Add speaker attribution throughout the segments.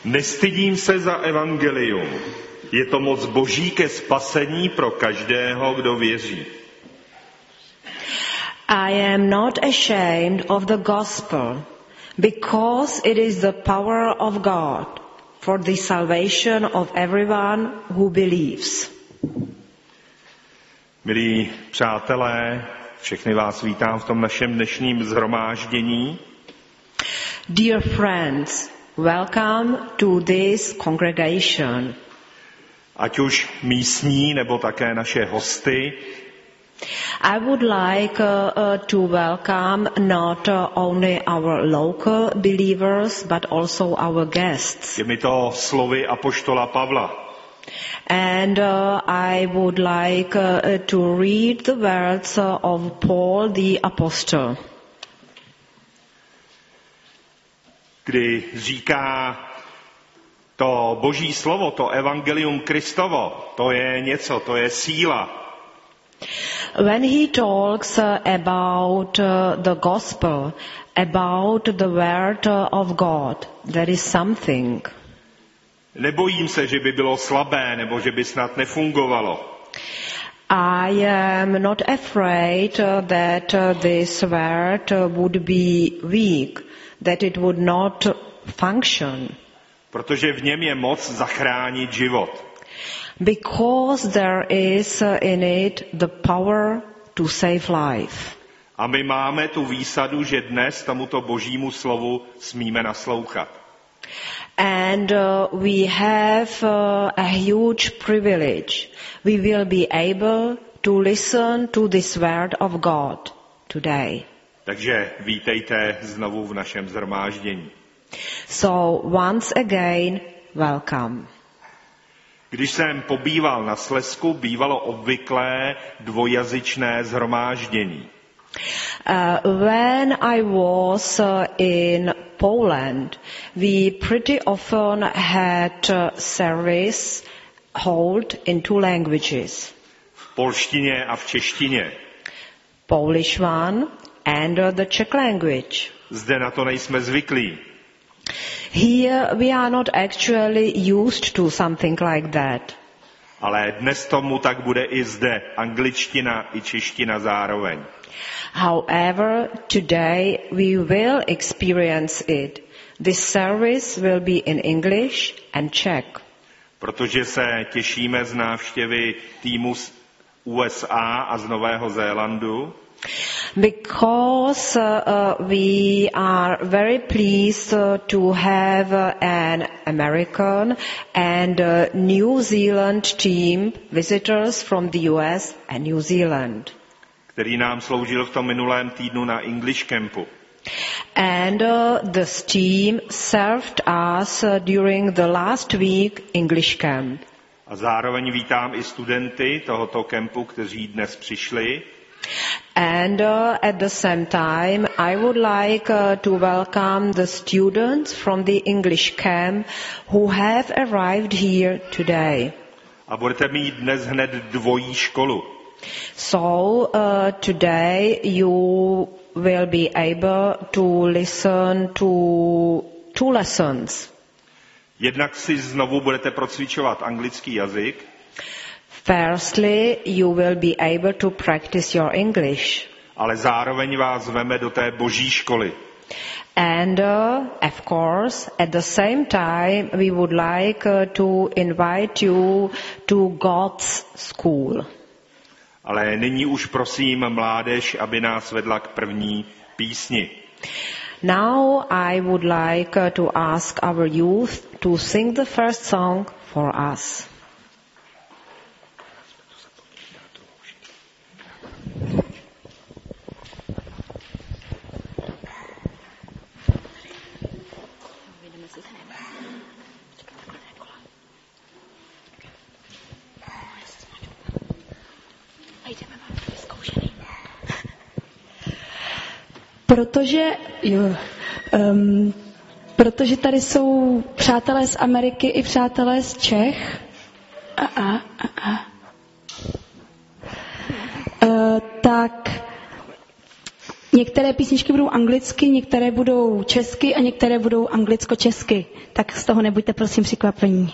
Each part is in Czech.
Speaker 1: Nestydím se za evangelium. Je to moc Boží ke spasení pro každého, kdo věří.
Speaker 2: I am not ashamed of the gospel, because it is the power of God for the salvation of everyone who believes.
Speaker 1: Milí přátelé, všechny vás vítám v tom našem dnešním shromáždění.
Speaker 2: Dear friends, welcome to this congregation.
Speaker 1: Ať už místní, nebo také naše hosty.
Speaker 2: I would like to welcome not only our local believers, but also our guests.
Speaker 1: Těmito slovy apoštola Pavla.
Speaker 2: And I would like to read the words of Paul the Apostle.
Speaker 1: Kdy říká to Boží slovo, to evangelium Kristovo, to je něco, to je síla.
Speaker 2: When he talks about the gospel, about the word of God, there is something.
Speaker 1: Nebojím se, že by bylo slabé, nebo že by snad nefungovalo.
Speaker 2: I am not afraid that this word would be weak, that it would not function.
Speaker 1: Protože v něm je moc zachránit život.
Speaker 2: Because there is in it the power to save life.
Speaker 1: A my máme tu výsadu, že dnes tomuto Božímu slovu smíme naslouchat.
Speaker 2: And we have a huge privilege. We will be able to listen to this word of God today.
Speaker 1: Takže vítejte znovu v našem shromáždění.
Speaker 2: So once again, welcome.
Speaker 1: Když jsem pobýval na Slezsku, bývalo obvyklé dvojazyčné shromáždění.
Speaker 2: When I was in Poland, we pretty often had service held in two languages.
Speaker 1: V polštině a v češtině.
Speaker 2: Polish one and the Czech language.
Speaker 1: Zde na to nejsme zvyklí.
Speaker 2: Here we are not actually used to something like that.
Speaker 1: Ale dnes tomu tak bude i zde, angličtina i čeština zároveň.
Speaker 2: However, today we will experience it. This service will be in English and Czech.
Speaker 1: Protože se těšíme z návštěvy týmu z USA a z Nového Zélandu.
Speaker 2: Because we are very pleased to have an American and New Zealand team, visitors from the US and New Zealand.
Speaker 1: Který nám sloužil v tom minulém týdnu na English Campu.
Speaker 2: And this team served us during the last week English camp.
Speaker 1: A zároveň vítám i studenty tohoto kempu, kteří dnes přišli.
Speaker 2: And at the same time, I would like to welcome the students from the English camp who have arrived here today.
Speaker 1: A budete mít dnes hned dvojí školu.
Speaker 2: So today you will be able to listen to two lessons.
Speaker 1: Jednak si znovu budete procvičovat anglický jazyk.
Speaker 2: Firstly, you will be able to practice your English.
Speaker 1: Ale zároveň vás veme do té boží školy.
Speaker 2: And of course, at the same time, we would like to invite you to God's school.
Speaker 1: Ale nyní už prosím mládež, aby nás vedla k první písni.
Speaker 2: Now I would like to ask our youth to sing the first song for us.
Speaker 3: Protože tady jsou přátelé z Ameriky i přátelé z Čech. Tak Některé písničky budou anglicky, některé budou česky a některé budou anglicko-česky. Tak z toho nebuďte prosím překvapení.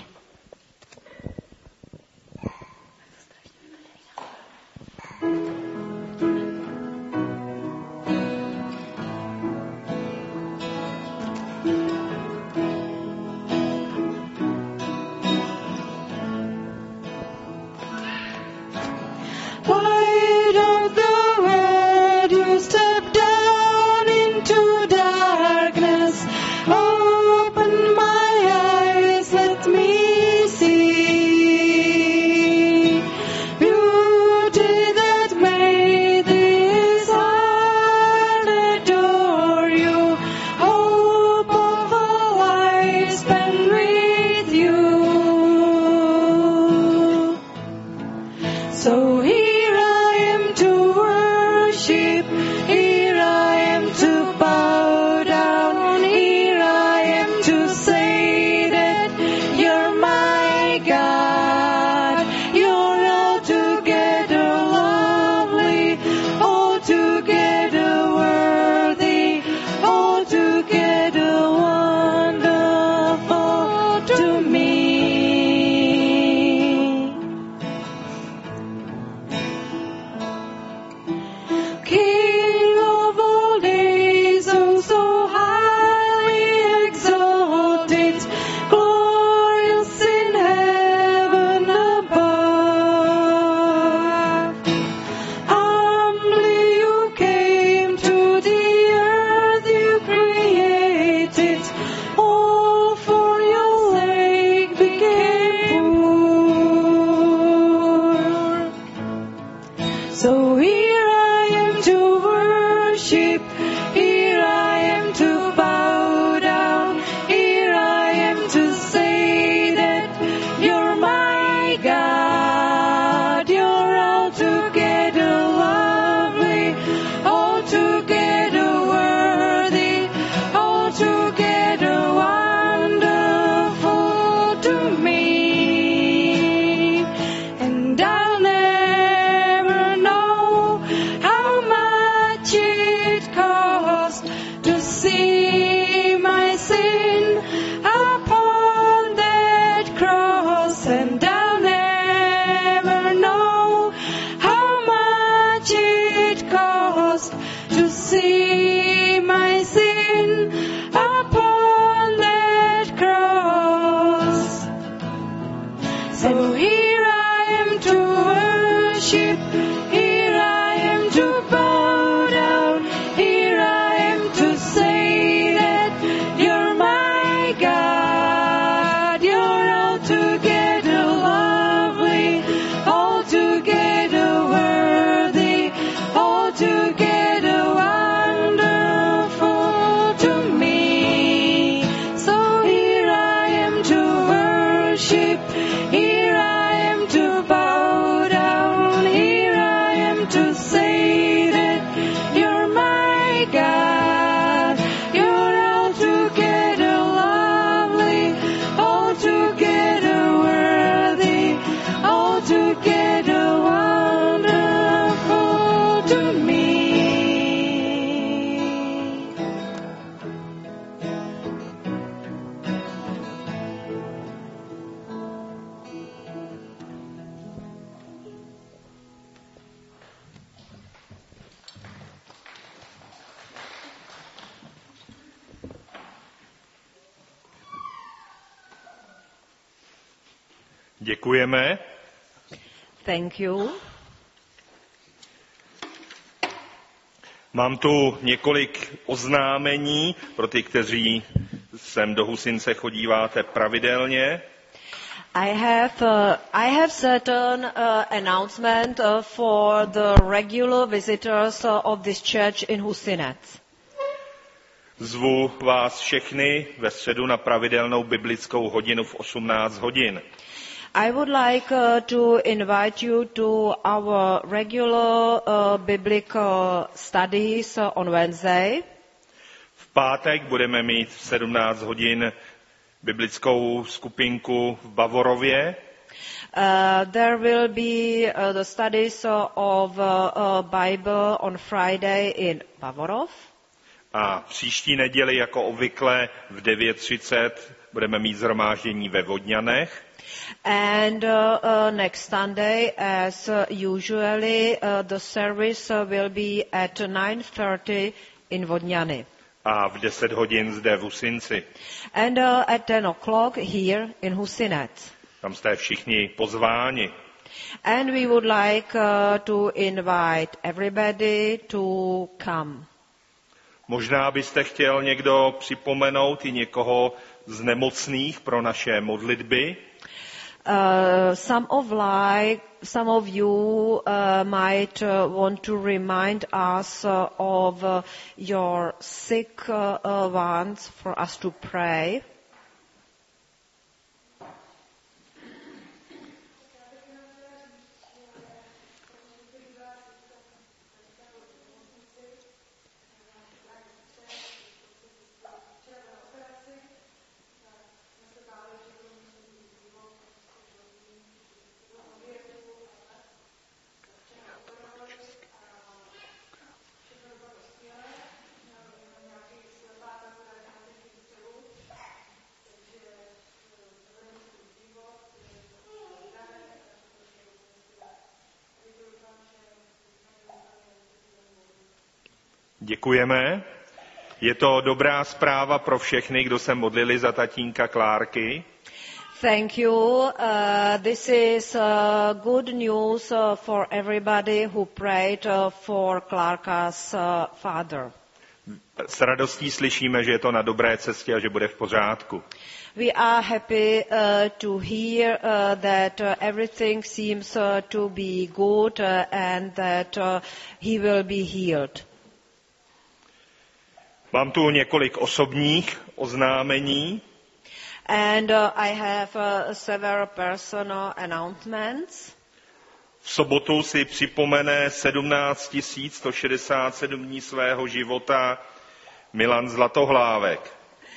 Speaker 1: Děkujeme.
Speaker 2: Thank you.
Speaker 1: Mám tu několik oznámení pro ty, kteří sem do Husince chodíváte pravidelně.
Speaker 2: I have certain announcement for the regular visitors of this church in Husinec.
Speaker 1: Zvu vás všechny ve středu na pravidelnou biblickou hodinu v 18 hodin.
Speaker 2: I would like to invite you to our regular biblical studies on Wednesday.
Speaker 1: V pátek budeme mít v 17 hodin biblickou skupinku v Bavorově.
Speaker 2: There will be the studies of Bible on Friday in Bavorov.
Speaker 1: A příští neděli, jako obvykle, v 9:30 budeme mít shromáždění ve Vodňanech.
Speaker 2: And next Sunday, as usually, the service will be at 9:30 in Vodňany.
Speaker 1: A v 10 hodin zde v Husinci.
Speaker 2: And at 10 o'clock here in Husinec.
Speaker 1: Tam jste všichni pozváni.
Speaker 2: And we would like to invite everybody to come.
Speaker 1: Možná byste chtěl někdo připomenout i někoho z nemocných pro naše modlitby.
Speaker 2: Some of you might want to remind us of your sick ones for us to pray.
Speaker 1: Děkujeme. Je to dobrá zpráva pro všechny, kdo se modlili za tatínka Klárky.
Speaker 2: Thank you. This is good news for everybody who prayed for Clarka's father.
Speaker 1: S radostí slyšíme, že je to na dobré cestě a že bude v pořádku.
Speaker 2: We are happy to hear that everything seems to be good and that he will be healed.
Speaker 1: Mám tu několik osobních oznámení.
Speaker 2: And I have several personal announcements.
Speaker 1: V sobotu si připomene 17 167 dní svého života Milan Zlatohlávek.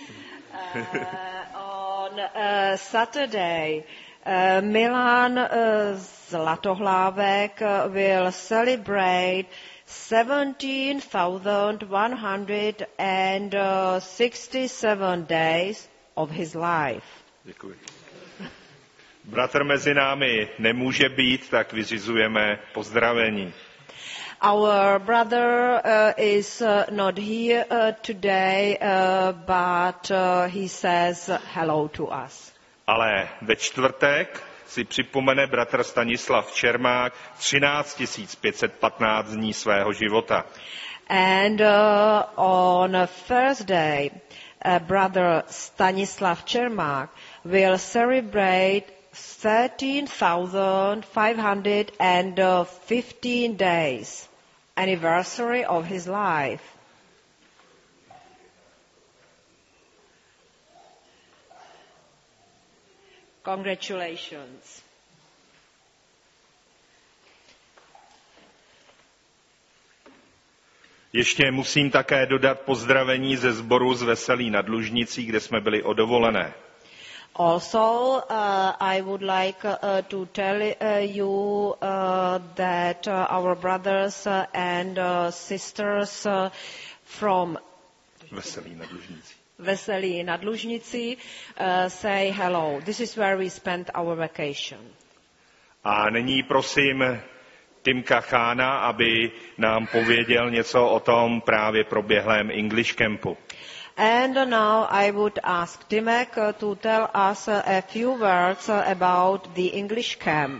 Speaker 2: On Saturday, Milan Zlatohlávek will celebrate 17,167 days of his life.
Speaker 1: Děkuji. Bratr mezi námi nemůže být, tak vyřizujeme pozdravení.
Speaker 2: Our brother is not here today, but he says hello to us.
Speaker 1: Ale ve čtvrtek si připomene bratr Stanislav Čermák 13 515 dní svého života.
Speaker 2: And on Thursday, brother Stanislav Čermák will celebrate 13,515 days, anniversary of his life. Congratulations.
Speaker 1: Ještě musím také dodat pozdravení ze sboru z Veselí nad Lužnicí, kde jsme byli o dovolené.
Speaker 2: Also, I would like to tell you that our brothers and sisters from
Speaker 1: Veselí nad Lužnicí.
Speaker 2: Veselí nad Lužnicí say hello. This is where we spent our vacation.
Speaker 1: A nyní prosím Timka Chána, aby nám pověděl něco o tom právě proběhlém English Campu.
Speaker 2: And now I would ask Timek to tell us a few words about the English camp.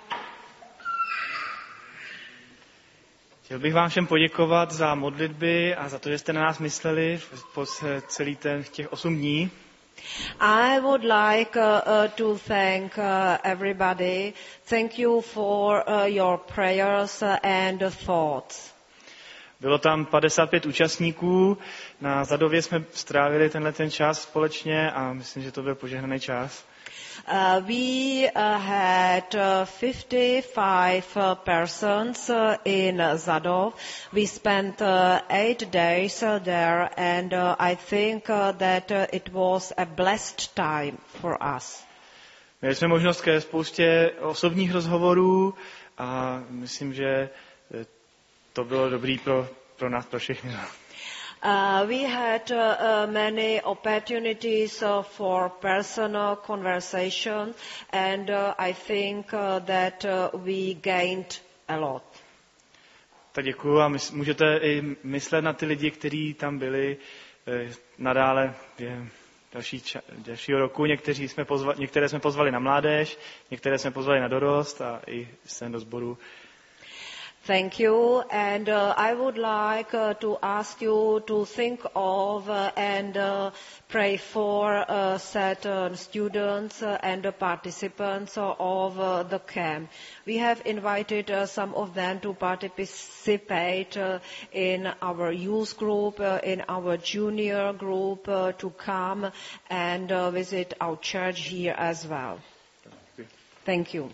Speaker 4: Chtěl bych vám všem poděkovat za modlitby a za to, že jste na nás mysleli po celý těch 8 dní.
Speaker 2: I would like to thank everybody. Thank you for your prayers and thoughts.
Speaker 4: Bylo tam 55 účastníků, na Zadově jsme strávili ten čas společně a myslím, že to byl požehnaný čas.
Speaker 2: We had 55 persons in Zadov. We spent 8 days there and I think that it was a blessed time for us.
Speaker 4: Měli jsme možnost ke spoustě osobních rozhovorů a myslím, že to bylo dobrý pro nás, pro všechny.
Speaker 2: We had many opportunities for personal conversation, and I think that we gained a lot.
Speaker 4: Tak děkuju a můžete i myslet na ty lidi, kteří tam byli nadále během dalšího roku. Některé jsme pozvali na mládež, některé jsme pozvali na dorost a i sem do sboru.
Speaker 2: Thank you, and I would like to ask you to think of and pray for certain students and participants of the camp. We have invited some of them to participate in our youth group, in our junior group, to come and visit our church here as well. Thank you.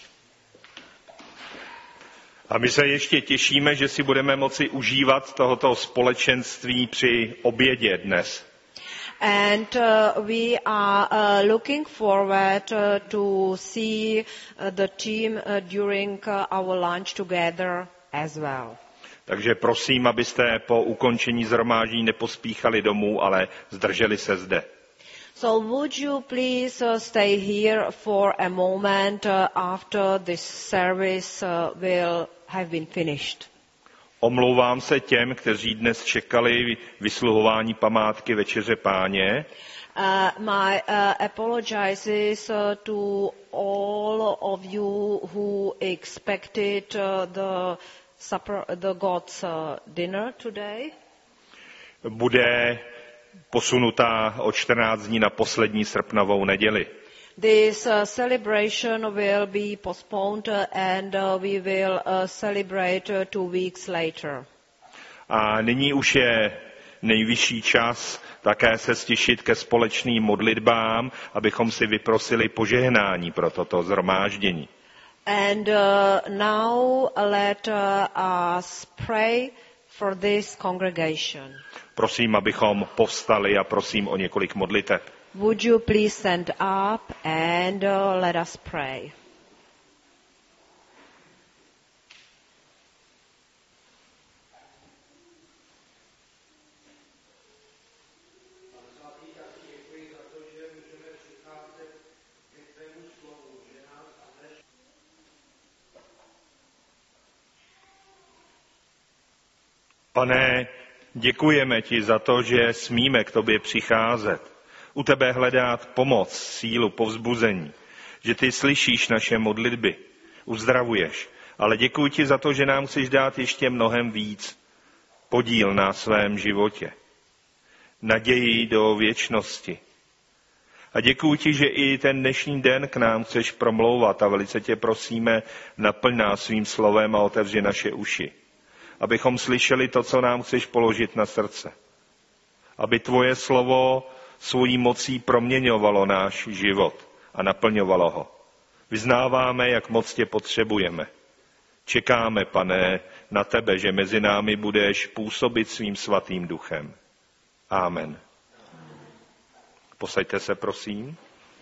Speaker 1: A my se ještě těšíme, že si budeme moci užívat tohoto společenství při obědě dnes.
Speaker 2: And we are looking forward to see the team during our lunch together as well.
Speaker 1: Takže prosím, abyste po ukončení shromáždění nepospíchali domů, ale zdrželi se zde.
Speaker 2: So would you please stay here for a moment after this service will have been finished?
Speaker 1: Omlouvám se těm, kteří dnes čekali vysluhování památky Večeře Páně.
Speaker 2: My apologizes to all of you who expected the God's dinner today.
Speaker 1: Bude posunutá o 14 dní na poslední srpnovou neděli.
Speaker 2: This celebration will be postponed and we will celebrate 2 weeks later.
Speaker 1: A nyní už je nejvyšší čas také se stišit ke společným modlitbám, abychom si vyprosili požehnání pro toto shromáždění.
Speaker 2: And now let us pray for this congregation.
Speaker 1: Prosím, abychom povstali a prosím o několik modliteb.
Speaker 2: Would you please stand up and let us pray.
Speaker 1: Pane, děkujeme ti za to, že smíme k tobě přicházet. U tebe hledat pomoc, sílu, povzbuzení, že ty slyšíš naše modlitby, uzdravuješ, ale děkuji ti za to, že nám chceš dát ještě mnohem víc, podíl na svém životě, naději do věčnosti. A děkuji ti, že i ten dnešní den k nám chceš promlouvat a velice tě prosíme, naplň nás svým slovem a otevři naše uši, abychom slyšeli to, co nám chceš položit na srdce. Aby tvoje slovo svojí mocí proměňovalo náš život a naplňovalo ho. Vyznáváme, jak moc tě potřebujeme. Čekáme, Pane, na tebe, že mezi námi budeš působit svým svatým duchem. Amen. Posaďte se, prosím.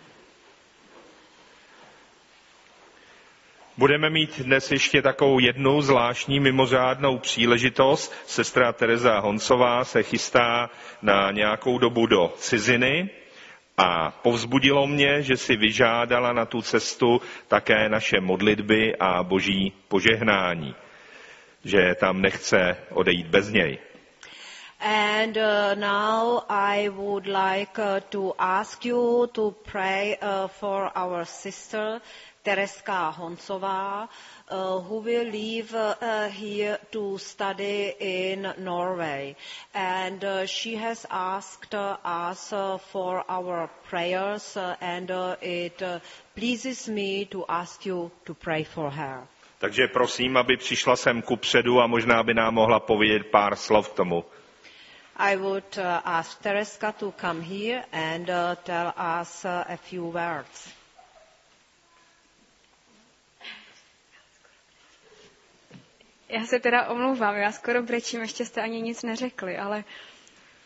Speaker 1: Budeme mít dnes ještě takovou jednu zvláštní mimořádnou příležitost. Sestra Tereza Honcová se chystá na nějakou dobu do ciziny a povzbudilo mě, že si vyžádala na tu cestu také naše modlitby a boží požehnání, že tam nechce odejít bez něj.
Speaker 2: And now I would like to ask you to pray for our sister Tereska Honcová, who will leave here to study in Norway. And she has asked us for our prayers, and it pleases me to ask you to pray for her.
Speaker 1: Takže prosím, aby přišla sem kupředu a možná by nám mohla povědět pár slov k tomu.
Speaker 2: I would ask Tereska to come here and tell us a few words.
Speaker 5: Já se teda omlouvám, já skoro brečím, ještě jste ani nic neřekli, ale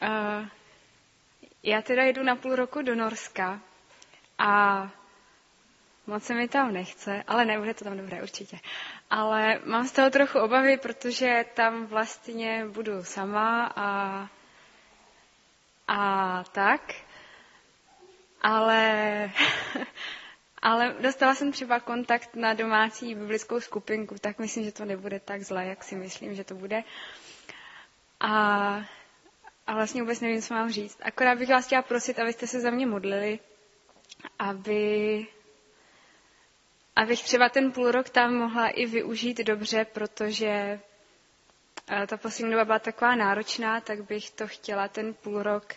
Speaker 5: já teda jdu na půl roku do Norska a moc se mi tam nechce, ale nebude to tam dobré určitě. Ale mám z toho trochu obavy, protože tam vlastně budu sama a tak. Ale dostala jsem třeba kontakt na domácí biblickou skupinku, tak myslím, že to nebude tak zlé, jak si myslím, že to bude. A vlastně vůbec nevím, co mám říct. Akorát bych vás chtěla prosit, abyste se za mě modlili, abych třeba ten půlrok tam mohla i využít dobře, protože ta poslední doba byla taková náročná, tak bych to chtěla ten půlrok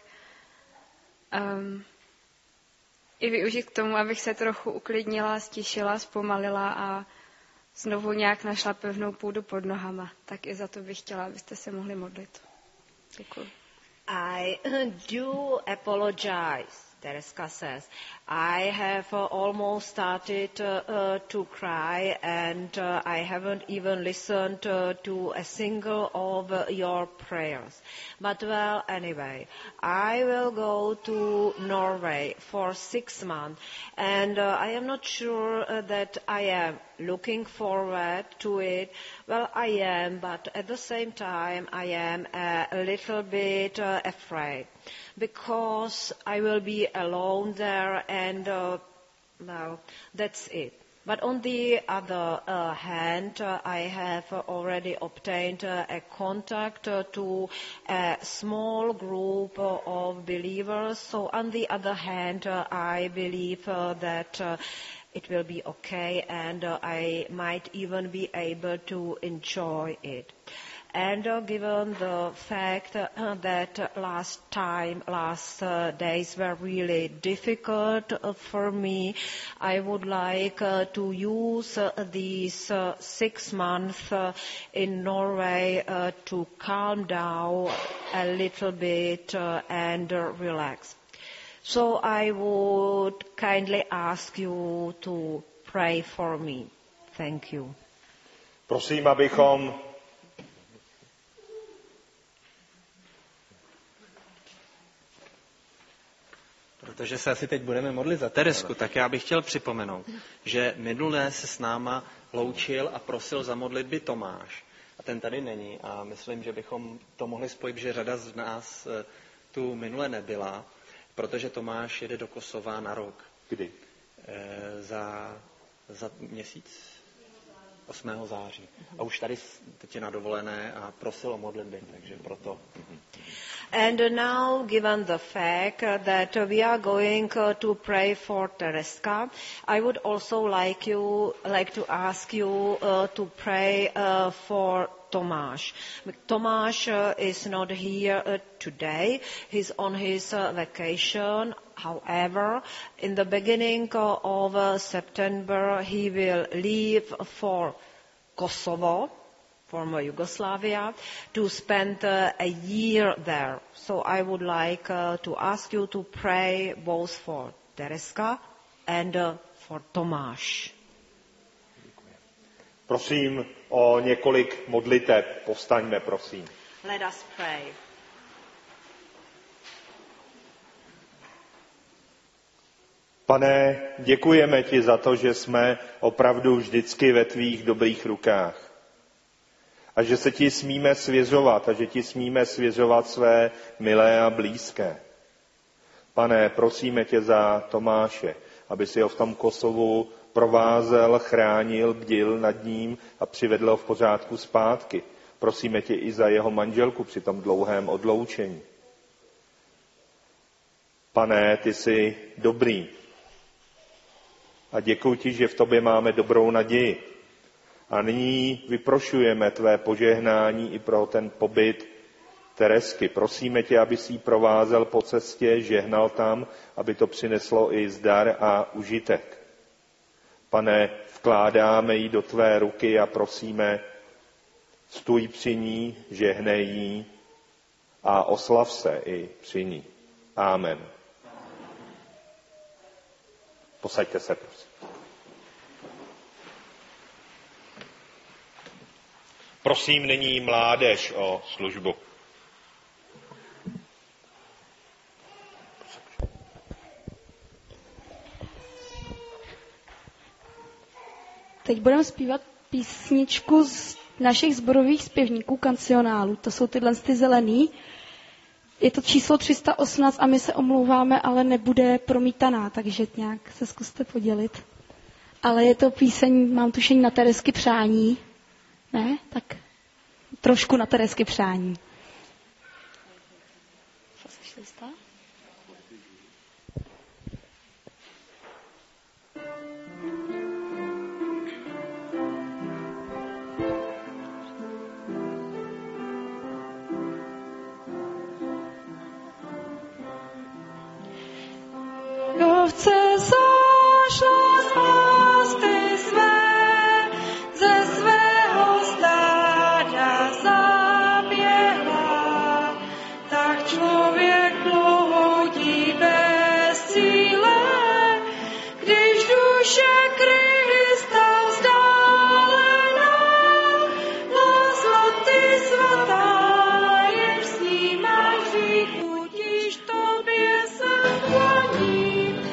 Speaker 5: i využít k tomu, abych se trochu uklidnila, stišila, zpomalila a znovu nějak našla pevnou půdu pod nohama. Tak i za to bych chtěla, abyste se mohli modlit. Děkuji.
Speaker 2: I do apologize, Tereska says. I have almost started to cry and I haven't even listened to a single of your prayers. But well, anyway, I will go to Norway for 6 months and I am not sure that I am looking forward to it. Well, I am, but at the same time I am a little bit afraid because I will be alone there and well, that's it. But on the other hand, I have already obtained a contact to a small group of believers. So on the other hand, I believe that it will be okay and I might even be able to enjoy it. And given the fact that last days were really difficult for me, I would like to use these 6 months in Norway to calm down a little bit and relax. So I would kindly ask you to pray for me. Thank you.
Speaker 1: Prosím, abychom
Speaker 6: Protože se asi teď budeme modlit za Teresku, tak já bych chtěl připomenout, že minulé se s náma loučil a prosil za modlitby Tomáš. A ten tady není a myslím, že bychom to mohli spojit, že řada z nás tu minule nebyla, protože Tomáš jede do Kosova na rok.
Speaker 1: Kdy?
Speaker 6: Za měsíc? 8. září. A už tady teď je na dovolené a prosil o modlitby, takže proto.
Speaker 2: And now, given the fact that we are going to pray for Tereska, I would also like to ask you to pray for Tomáš. Tomáš is not here today. He's on his vacation. However, in the beginning of September, he will leave for Kosovo, former Yugoslavia, to spend a year there. So I would like to ask you to pray both for Tereska and for Tomáš.
Speaker 1: Prosím o několik modliteb. Povstaňme, prosím.
Speaker 2: Let us pray.
Speaker 1: Pane, děkujeme ti za to, že jsme opravdu vždycky ve tvých dobrých rukách. A že se ti smíme svěřovat a že ti smíme svěřovat své milé a blízké. Pane, prosíme tě za Tomáše, aby si ho v tom Kosovu provázel, chránil, bdil nad ním a přivedl ho v pořádku zpátky. Prosíme tě i za jeho manželku při tom dlouhém odloučení. Pane, ty jsi dobrý. A děkuji ti, že v tobě máme dobrou naději. A nyní vyprošujeme tvé požehnání i pro ten pobyt Teresky. Prosíme tě, aby si ji provázel po cestě, žehnal tam, aby to přineslo i zdar a užitek. Pane, vkládáme ji do tvé ruky a prosíme, stůj při ní, žehnej jí a oslav se i při ní. Amen. Posaďte se, prosím. Prosím nyní mládež o službu.
Speaker 3: Teď budeme zpívat písničku z našich sborových zpěvníků kancionálů. To jsou tyhle ty zelený. Je to číslo 318 a my se omlouváme, ale nebude promítaná, takže nějak se zkuste podělit. Ale je to píseň, mám tušení, na Teresky přání. Ne? Tak trošku na Teresky přání.
Speaker 7: Ovce zašla z pásty své, ze svého stáda zaběhla, tak člověk bloudí bez cíle, když duše Krista vzdálená, lásla ty svatá, jež snímáš hřích, budiž tobě se klaní.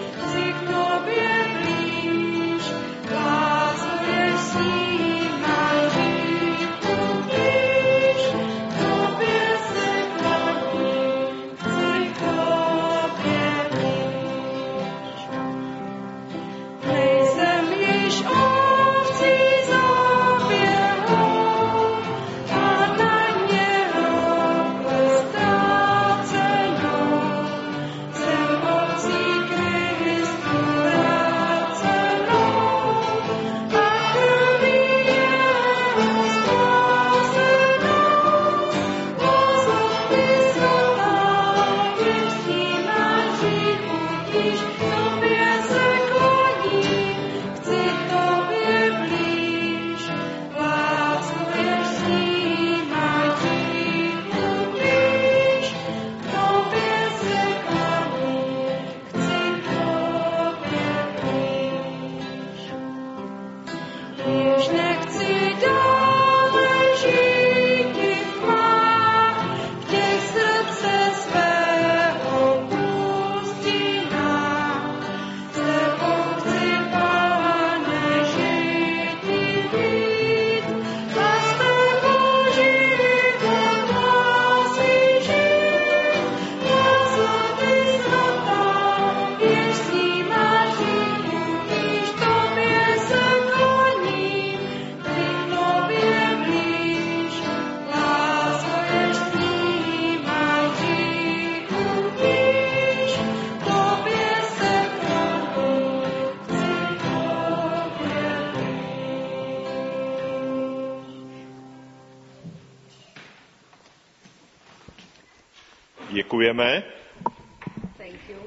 Speaker 1: Děkujeme.
Speaker 2: Thank you.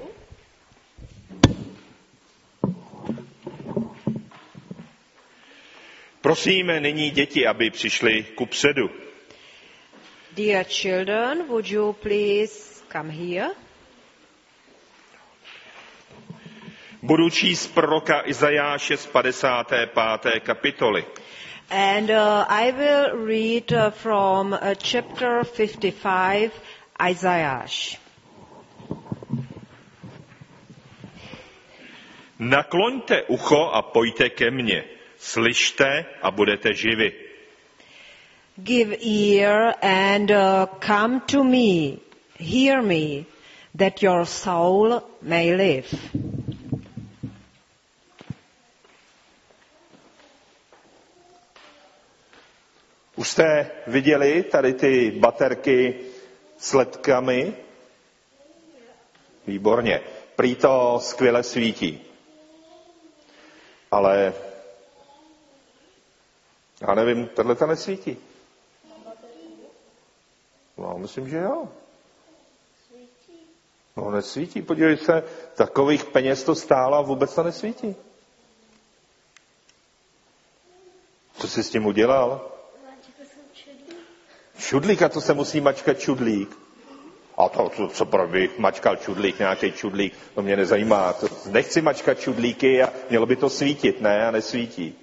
Speaker 1: Prosíme nyní děti, aby přišli kupředu.
Speaker 2: Dear children, would you please come here?
Speaker 1: Budu číst proroka Izajáše z 55. kapitoly.
Speaker 2: And I will read from chapter 55, Isaiah.
Speaker 1: Nakloňte ucho a pojďte ke mně. Slyšte a budete živi.
Speaker 2: Give ear and come to me. Hear me, that your soul may live.
Speaker 1: Už jste viděli tady ty baterky s ledkami? Výborně. Prý to skvěle svítí. Ale já nevím, tato nesvítí. No, myslím, že jo. No, nesvítí. Podívej se, takových peněz to stálo a vůbec to nesvítí. Co jsi s tím udělal? Čudlík, a to se musí mačkat čudlík. A to, co bych mačkal čudlík, nějaký čudlík, to mě nezajímá. Nechci mačkat čudlíky a mělo by to svítit, ne? A nesvítí.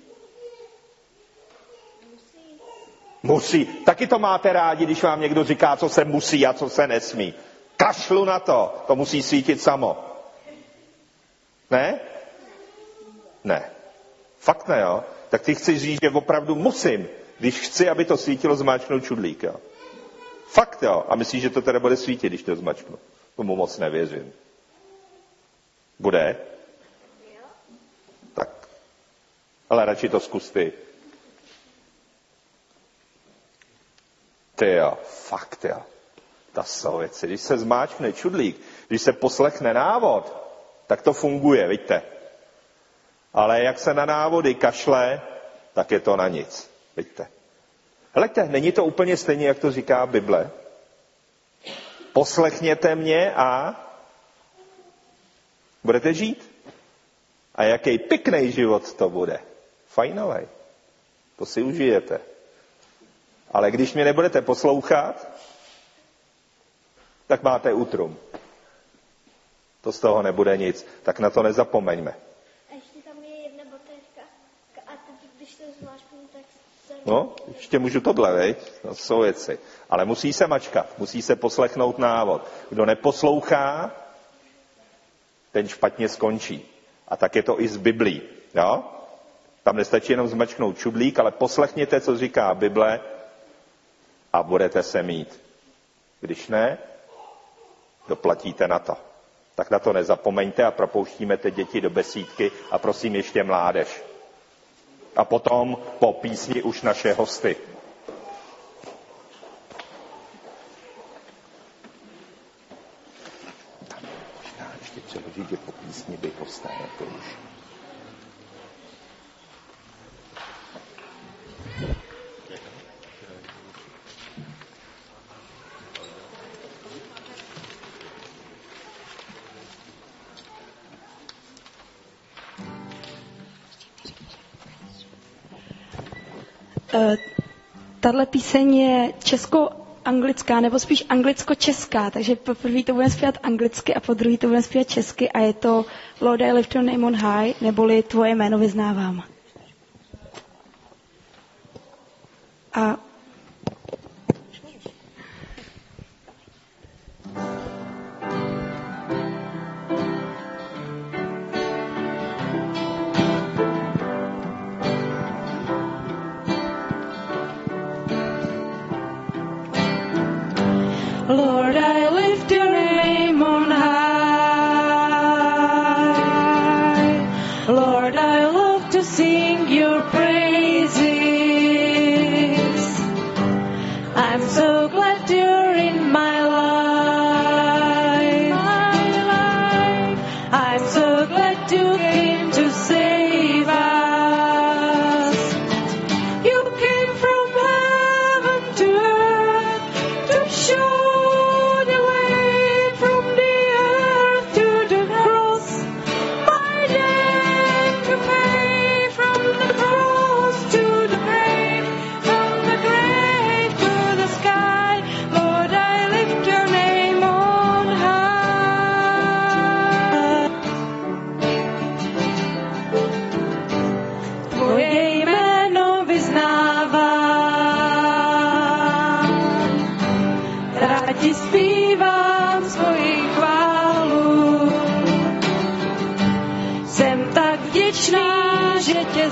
Speaker 1: Musí. Taky to máte rádi, když vám někdo říká, co se musí a co se nesmí. Kašlu na to. To musí svítit samo. Ne? Ne. Fakt ne, jo? tak ty chci říct, že opravdu musím, když chci, aby to svítilo, zmáčknout čudlík. Jo. Fakt jo. A myslíš, že to teda bude svítit, když to zmačknu? Tomu moc nevěřím. Bude? Tak. Ale radši to zkus ty. Ty jo, fakt jo. Ta jsou věci. Když se zmáčkne čudlík, když se poslechne návod, tak to funguje, vidíte. Ale jak se na návody kašle, tak je to na nic, vidíte. Hleďte, není to úplně stejně, jak to říká Bible. Poslechněte mě a budete žít. A jaký pěkný život to bude. Fajnovej. To si užijete. Ale když mě nebudete poslouchat, tak máte útrum. To z toho nebude nic. Tak na to nezapomeňme.
Speaker 8: A ještě tam je jedna baterka. A teď, když to zmáčknu, tak se...
Speaker 1: No, ještě můžu tohle, veď? No, jsou věci. Ale musí se mačkat, musí se poslechnout návod. Kdo neposlouchá, ten špatně skončí. A tak je to i z Biblí. Jo? Tam nestačí jenom zmačknout čudlík, ale poslechněte, co říká Bible a budete se mít. Když ne, doplatíte na to. Tak na to nezapomeňte a propouštíme ty děti do besídky a prosím ještě mládež. A potom po písni už naše hosty. Možná ještě přehodit, že po písni by hosté, to už.
Speaker 3: Tahle píseň je česko-anglická, nebo spíš anglicko-česká, takže poprvé to budeme zpívat anglicky a po druhý to budeme zpívat česky a je to Lord I lift your name on high, neboli tvoje jméno vyznávám. A
Speaker 7: Lord, I lift your name on high. Lord, I love to sing your praises. I'm so glad you're in my life. I'm so glad you came to save us. You came from heaven to earth to show že tě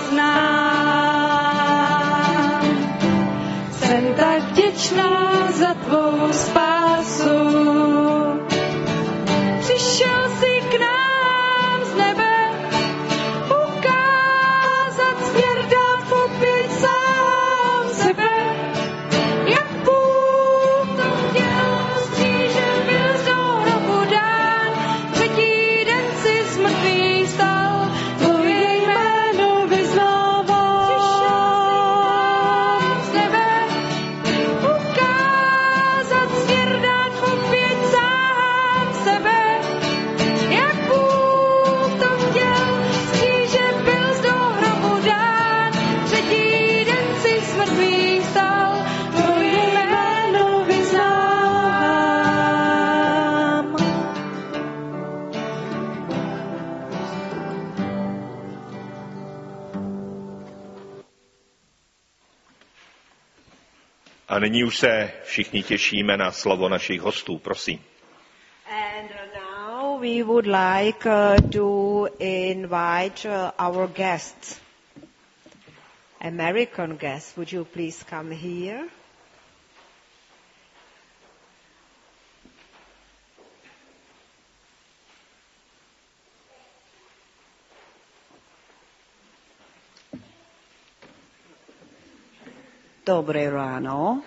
Speaker 7: znám. Jsem tak vděčná za tvou spásu. Přišel jsi k nám z nebe, ukázat směr, dát opět sám sebe. Jak Bůh to chtěl, z kříže byl do hrobu dán, třetí den si z mrtvých stal.
Speaker 1: A nyní už se všichni těšíme na slovo našich hostů, prosím.
Speaker 2: And now we would like to invite our guests. American guests, would you please come here?
Speaker 9: Dobré ráno.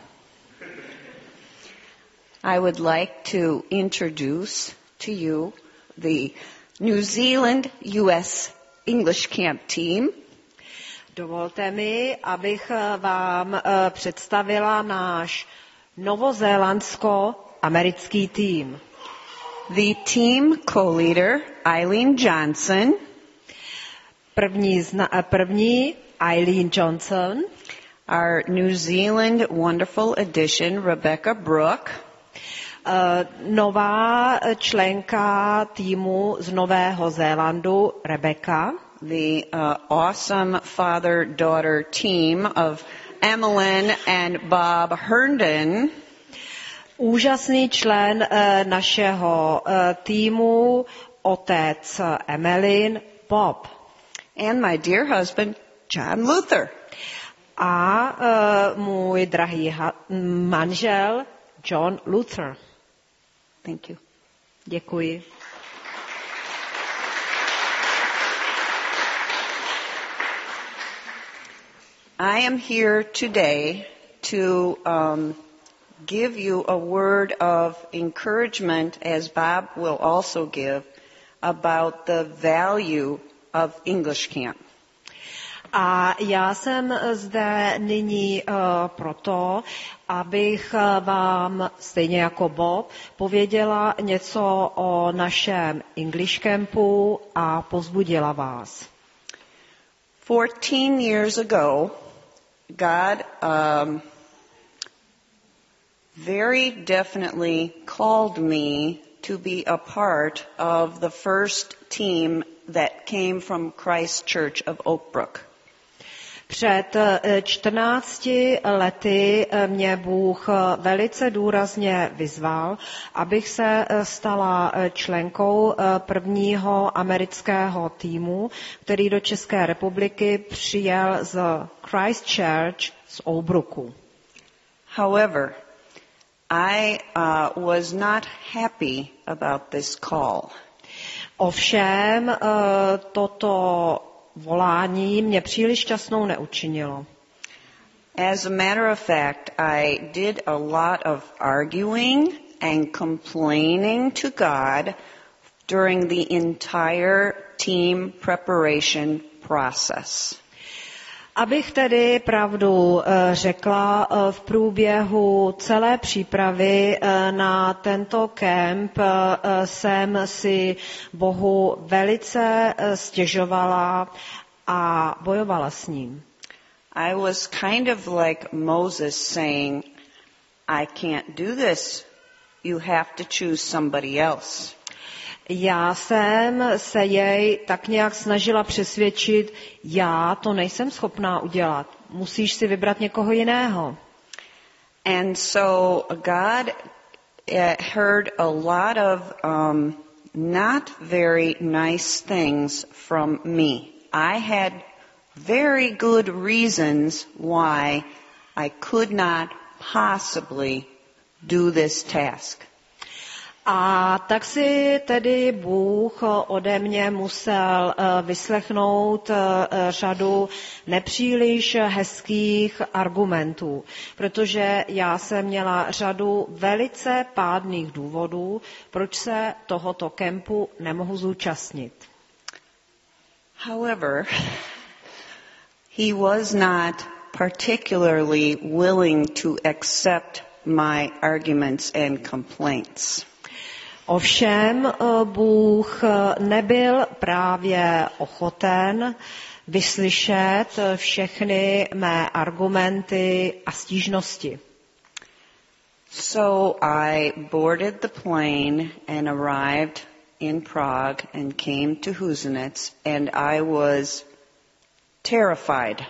Speaker 9: I would like to introduce to you the New Zealand U.S. English Camp team.
Speaker 2: Dovolte mi, abych vám představila náš novozélandsko-americký tým.
Speaker 9: The team co-leader, Eileen Johnson.
Speaker 2: První Eileen Johnson.
Speaker 9: Our New Zealand wonderful addition, Rebecca Brooke.
Speaker 2: Nová členka týmu z Nového Zélandu, Rebecca.
Speaker 9: The awesome father-daughter team of Emmeline and Bob Herndon.
Speaker 2: Úžasný člen našeho týmu, otec Emmeline, Bob.
Speaker 9: And my dear husband, John Luther.
Speaker 2: A můj drahý manžel, John Luther.
Speaker 9: Thank you.
Speaker 2: Děkuji.
Speaker 9: I am here today to give you a word of encouragement, as Bob will also give, about the value of English Camp.
Speaker 2: A já jsem zde nyní proto, abych vám, stejně jako Bob, pověděla něco o našem English Campu a povzbudila vás.
Speaker 9: 14 years ago, God very definitely called me to be a part of the first team that came from Christ Church of Oak Brook.
Speaker 2: Před 14 lety mě Bůh velice důrazně vyzval, abych se stala členkou prvního amerického týmu, který do České republiky přijel z Christ Church z Oak Brooku.
Speaker 9: However, I was not happy about this call.
Speaker 2: Ovšem toto volání mě příliš šťastnou neučinilo.
Speaker 9: As a matter of fact, I did a lot of arguing and complaining to God during the entire team preparation process.
Speaker 2: Abych tedy pravdu řekla, v průběhu celé přípravy na tento kemp jsem si Bohu velice stěžovala a bojovala s ním.
Speaker 9: I was kind of like Moses saying, I can't do this. You have to choose somebody else.
Speaker 2: Já jsem se jej tak nějak snažila přesvědčit, já to nejsem schopná udělat. Musíš si vybrat někoho jiného.
Speaker 9: And so God heard a lot of not very nice things from me. I had very good reasons why I could not possibly do this task.
Speaker 2: A tak si tedy Bůh ode mě musel vyslechnout řadu nepříliš hezkých argumentů, protože já jsem měla řadu velice pádných důvodů, proč se tohoto kempu nemohu zúčastnit.
Speaker 9: However, he was not particularly willing to accept my arguments and complaints.
Speaker 2: Ovšem Bůh nebyl právě ochoten vyslyšet všechny mé argumenty a stížnosti.
Speaker 9: So I boarded the plane and arrived in Prague and came to Husinec, and I was terrified.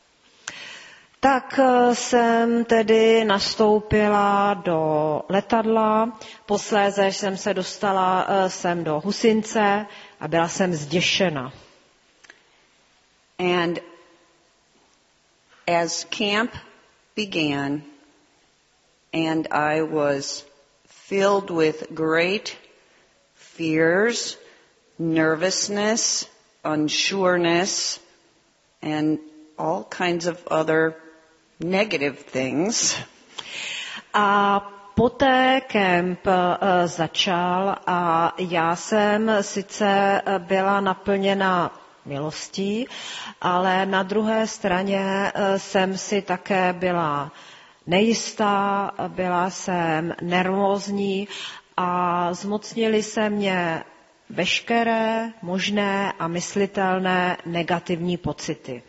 Speaker 2: Tak jsem tedy nastoupila do letadla, posléze jsem se dostala sem do Husince a byla jsem zděšena.
Speaker 9: And as camp began and I was filled with great fears, nervousness, unsureness, and all kinds of other negative things.
Speaker 2: A poté kemp začal a já jsem sice byla naplněna milostí, ale na druhé straně jsem si také byla nejistá, byla jsem nervózní a zmocnily se mě veškeré možné a myslitelné negativní pocity.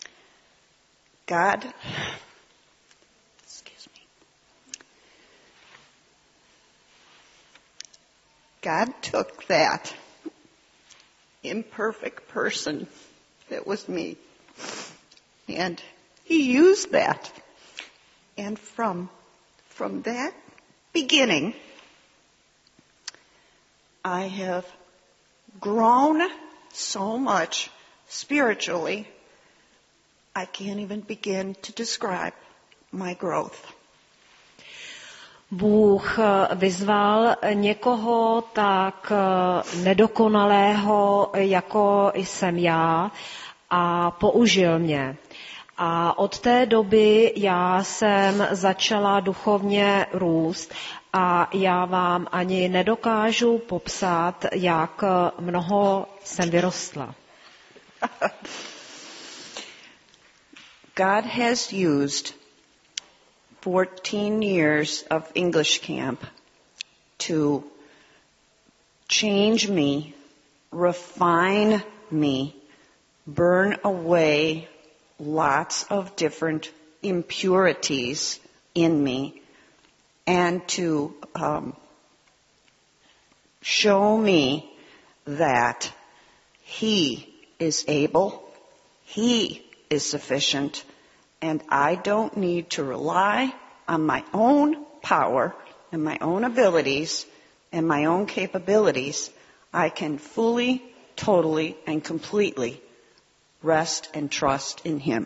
Speaker 9: God took that imperfect person that was me, and He used that. And from that beginning, I have grown so much spiritually, I can't even begin to describe my growth.
Speaker 2: Bůh vyzval někoho tak nedokonalého, jako jsem já, a použil mě. A od té doby já jsem začala duchovně růst a já vám ani nedokážu popsat, jak mnoho jsem vyrostla.
Speaker 9: God has used 14 years of English camp to change me, refine me, burn away lots of different impurities in me, and to show me that He is able, He is sufficient, and I don't need to rely on my own power and my own abilities and my own capabilities. I can fully, totally, and completely rest and trust in Him.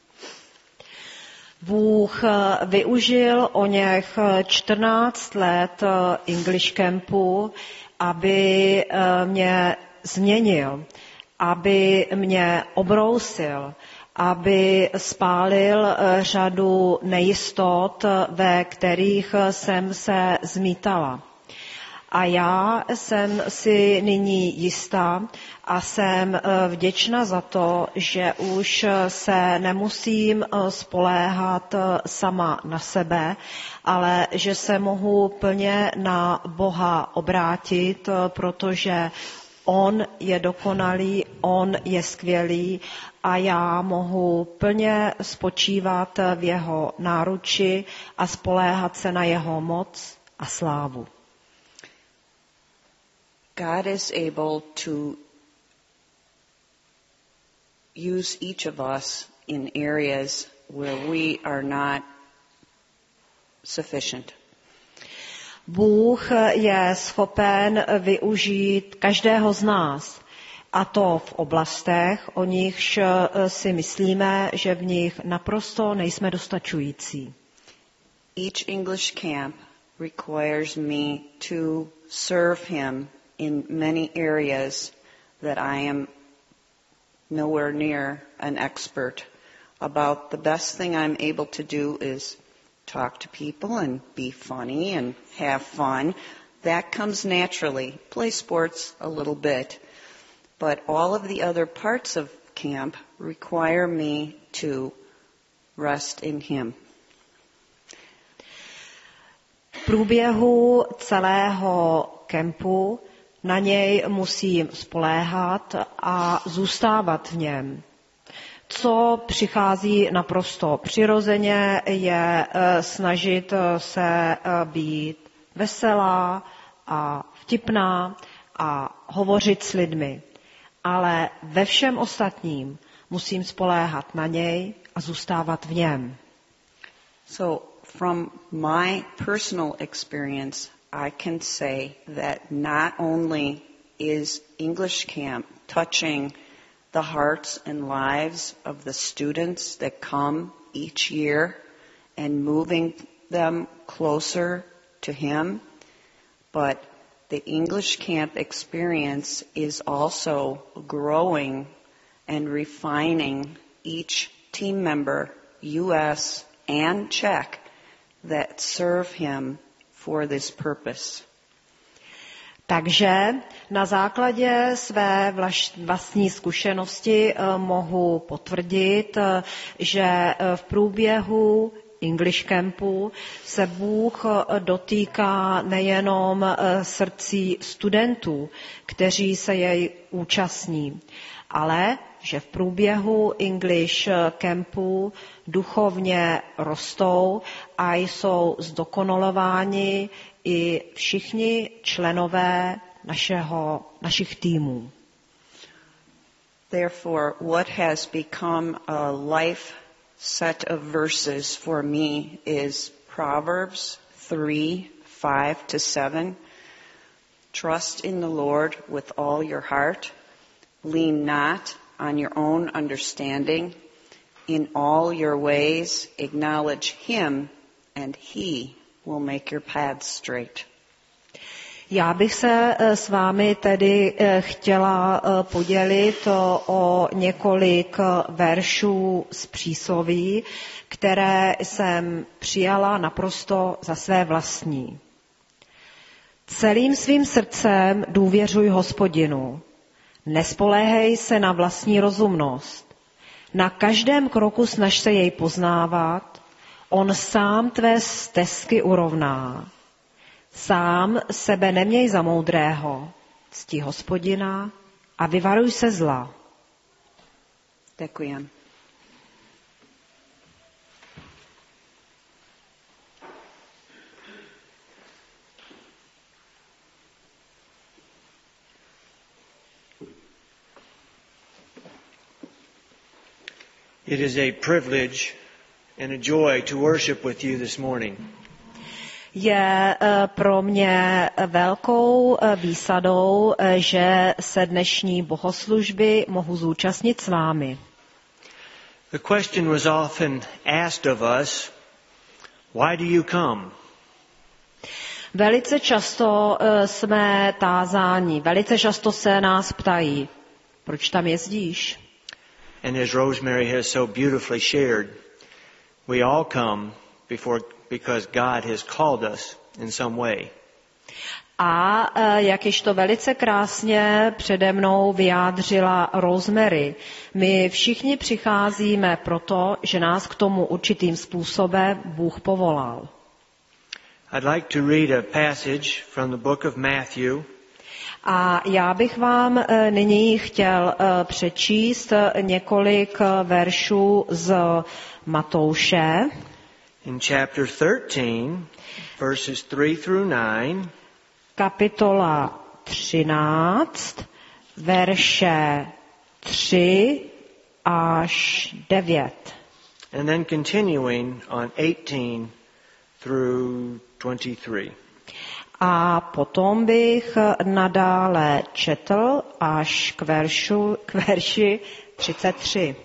Speaker 2: Bůh využil oněch 14 let English campu, aby mě změnil, aby mě obrousil, aby spálil řadu nejistot, ve kterých jsem se zmítala. A já jsem si nyní jistá a jsem vděčná za to, že už se nemusím spoléhat sama na sebe, ale že se mohu plně na Boha obrátit, protože On je dokonalý, On je skvělý a já mohu plně spočívat v jeho náruči a spoléhat se na jeho moc a slávu.
Speaker 9: God is able to use each of us in areas where we are not sufficient.
Speaker 2: Bůh je schopen využít každého z nás, a to v oblastech, o nichž si myslíme, že v nich naprosto nejsme dostačující.
Speaker 9: Each English camp requires me to serve Him in many areas that I am nowhere near an expert. About the best thing I'm able to do is talk to people and be funny and have fun. That comes naturally. Play sports a little bit. But all of the other parts of camp require me to rest in Him.
Speaker 2: V průběhu celého kempu na něj musím spoléhat a zůstávat v něm. Co přichází naprosto přirozeně, je snažit se být veselá a vtipná a hovořit s lidmi. Ale ve všem ostatním musím spoléhat na něj a zůstávat v něm.
Speaker 9: So from my personal experience, I can say that not only is English camp touching the hearts and lives of the students that come each year and moving them closer to Him. But the English camp experience is also growing and refining each team member, U.S. and Czech, that serve Him for this purpose.
Speaker 2: Takže na základě své vlastní zkušenosti mohu potvrdit, že v průběhu English Campu se Bůh dotýká nejenom srdcí studentů, kteří se jej účastní, ale že v průběhu English Campu duchovně rostou a jsou zdokonalováni i všichni členové našich týmů.
Speaker 9: Therefore, what has become a life set of verses for me is Proverbs 3:5-7. Trust in the Lord with all your heart. Lean not on your own understanding. In all your ways acknowledge Him, and He will make your paths straight.
Speaker 2: Já bych se s vámi tedy chtěla podělit o několik veršů z přísloví, které jsem přijala naprosto za své vlastní. Celým svým srdcem důvěřuj Hospodinu. Nespoléhej se na vlastní rozumnost. Na každém kroku snaž se jej poznávat. On sám tvé stezky urovná. Sám sebe neměj za moudrého. Cti Hospodina a vyvaruj se zla.
Speaker 9: Děkujem.
Speaker 10: It is a privilege and a joy to worship with you this morning.
Speaker 2: Je pro mě velkou výsadou, že se dnešní bohoslužby mohu zúčastnit s vámi.
Speaker 10: The question was often asked of us, why do you come?
Speaker 2: Velice často jsme tázáni, velice často se nás ptají, proč tam jezdíš?
Speaker 10: And as Rosemary has so beautifully shared, we all come because God has called us in some way.
Speaker 2: A jak již to velice krásně přede mnou vyjádřila Rosemary, my všichni přicházíme proto, že nás k tomu určitým způsobem Bůh povolal.
Speaker 10: I'd like to read a passage from the book of Matthew.
Speaker 2: A já bych vám nyní chtěl přečíst několik veršů z Matouše.
Speaker 10: In chapter 13, verses 3-9.
Speaker 2: Kapitola 13, verše 3 až 9.
Speaker 10: And then continuing on 18-23.
Speaker 2: A potom bych nadále četl až k verši 33.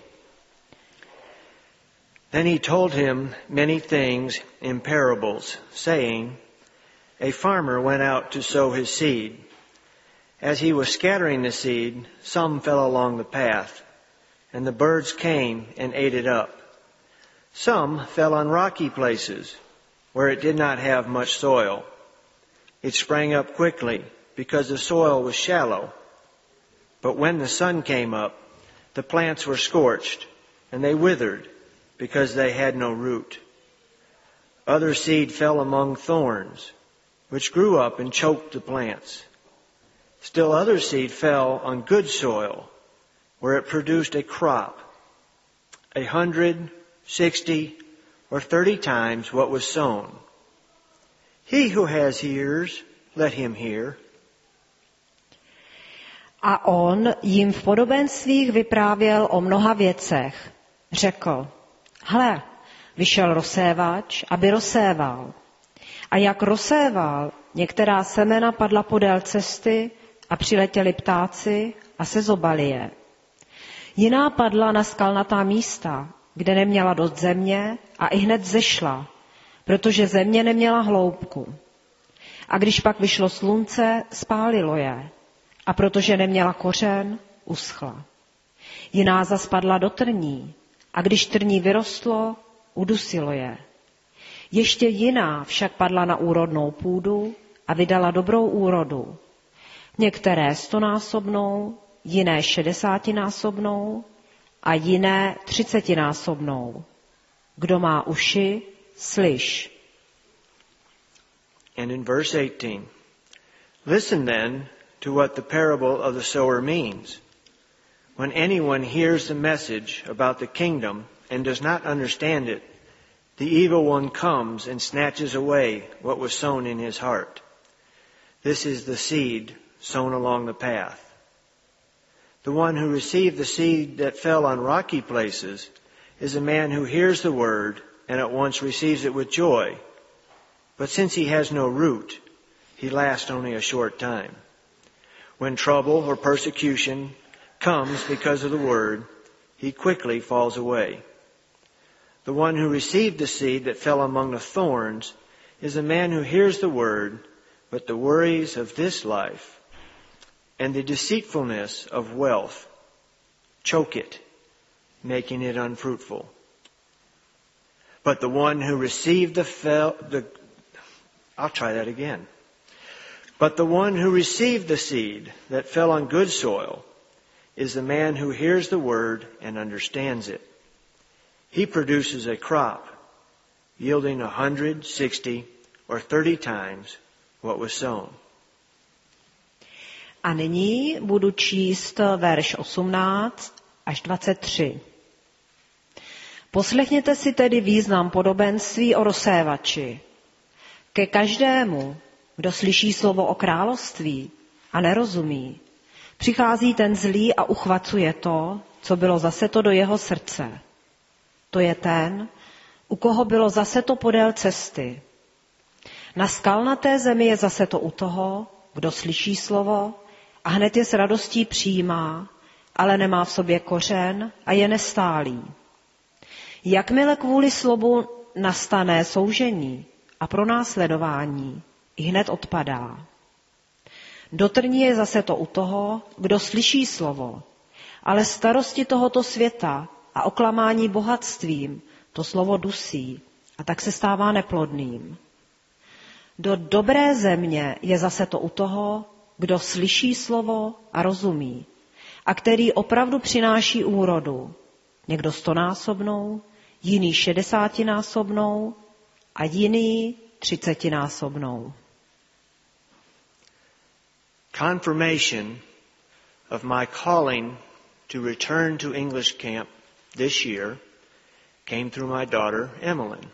Speaker 10: Then he told him many things in parables, saying, a farmer went out to sow his seed. As he was scattering the seed, some fell along the path, and the birds came and ate it up. Some fell on rocky places, where it did not have much soil. It sprang up quickly, because the soil was shallow. But when the sun came up, the plants were scorched, and they withered, because they had no root. Other seed fell among thorns, which grew up and choked the plants. Still other seed fell on good soil, where it produced a crop, 100, 60, or 30 times what was sown. He who has ears, let him hear.
Speaker 2: A on jim v podobenstvích vyprávěl o mnoha věcech. Řekl, hle, vyšel rozsévač, aby rozséval. A jak rozséval, některá semena padla podél cesty a přiletěli ptáci a sezobali je. Jiná padla na skalnatá místa, kde neměla dost země a ihned zešla, protože země neměla hloubku. A když pak vyšlo slunce, spálilo je, a protože neměla kořen, uschla. Jiná zas padla do trní, a když trní vyrostlo, udusilo je. Ještě jiná však padla na úrodnou půdu a vydala dobrou úrodu. Některé 100násobnou, jiné 60násobnou a jiné 30násobnou. Kdo má uši, slyš.
Speaker 10: And in verse 18, listen then to what the parable of the sower means. When anyone hears the message about the kingdom and does not understand it, the evil one comes and snatches away what was sown in his heart. This is the seed sown along the path. The one who received the seed that fell on rocky places is a man who hears the word and at once receives it with joy. But since he has no root, he lasts only a short time. When trouble or persecution comes because of the word, he quickly falls away. The one who received the seed that fell among the thorns is a man who hears the word, but the worries of this life and the deceitfulness of wealth choke it, making it unfruitful. But the one who received But the one who received the seed that fell on good soil is the man who hears the word and understands it. He produces a crop, yielding 100, 60, or 30 times what was sown.
Speaker 2: A nyní budu číst verš 18 až 23. Poslechněte si tedy význam podobenství o rozsévači. Ke každému, kdo slyší slovo o království a nerozumí, přichází ten zlý a uchvacuje to, co bylo zaseto do jeho srdce. To je ten, u koho bylo zaseto podél cesty. Na skalnaté zemi je zaseto u toho, kdo slyší slovo a hned je s radostí přijímá, ale nemá v sobě kořen a je nestálý. Jakmile kvůli slovu nastane soužení a pronásledování, ihned odpadá. Do trní je zase to u toho, kdo slyší slovo, ale starosti tohoto světa a oklamání bohatstvím to slovo dusí a tak se stává neplodným. Do dobré země je zase to u toho, kdo slyší slovo a rozumí a který opravdu přináší úrodu. Někdo 100násobnou, jiný 60násobnou a jiný 30násobnou.
Speaker 10: Confirmation of my calling to return to English camp this year came through my daughter Emmeline.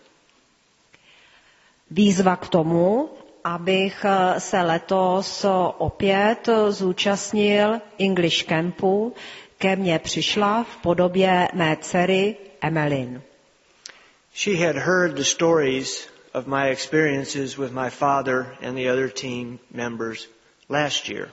Speaker 2: Výzva k tomu, abych se letos opět zúčastnil English campu, ke mně přišla v podobě mé dcery Emmeline.
Speaker 10: She had heard the stories of my experiences with my father and the other team members last year.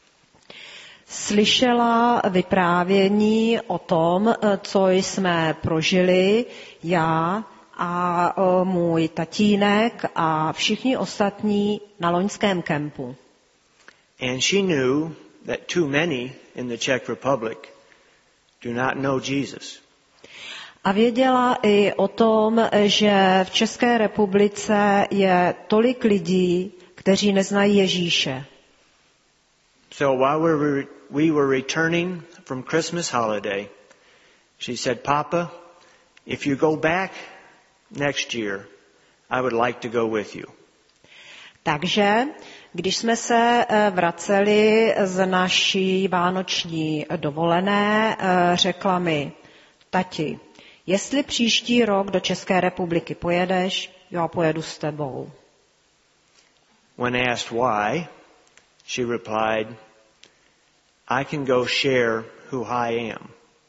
Speaker 2: Slyšela vyprávění o tom, co jsme prožili já a můj tatínek a všichni ostatní na loňském kempu.
Speaker 10: And she knew that too many in the Czech Republic do not know Jesus.
Speaker 2: A věděla i o tom, že v České republice je tolik lidí, kteří neznají Ježíše.
Speaker 10: So while we were returning from Christmas holiday, she said, Papa, if you go back next year, I would like to go with you.
Speaker 2: Takže, když jsme se vraceli z naší vánoční dovolené, řekla mi, tati, jestli příští rok do České republiky pojedeš, já pojedu s tebou.
Speaker 10: When asked why, she replied, I can go share who I am.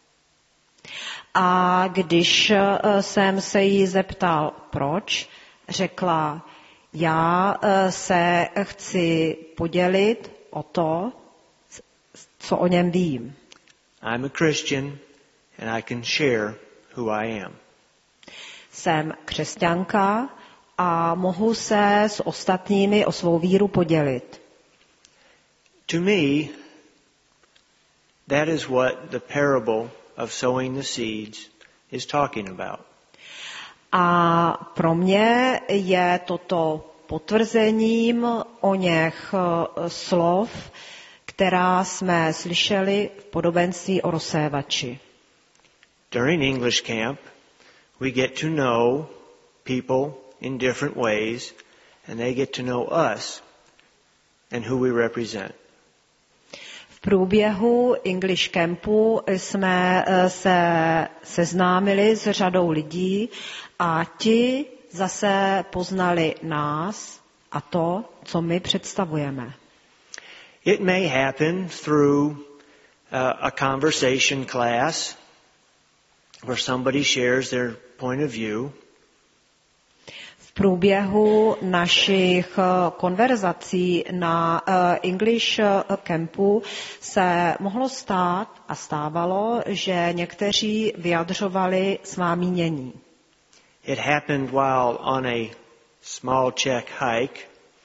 Speaker 2: A když jsem se jí zeptal, proč, řekla, já se chci podělit o to, co o něm vím.
Speaker 10: I'm a Christian and I can share who I am.
Speaker 2: Jsem křesťanka a mohu se s ostatními o svou víru podělit.
Speaker 10: To me, that is what the parable of sowing the seeds is talking about.
Speaker 2: A pro mě je toto potvrzením o něch slov, která jsme slyšeli v podobenství o rozsévači.
Speaker 10: During English camp, we get to know people in different ways, and they get to know us and who we represent.
Speaker 2: V průběhu English campu jsme se seznámili s řadou lidí a ti zase poznali nás a to, co my představujeme.
Speaker 10: It may happen through a conversation class where somebody shares their point of view.
Speaker 2: V průběhu našich konverzací na English campu se mohlo stát a stávalo, že někteří vyjadřovali svá mínění.
Speaker 10: It happened while on a small Czech hike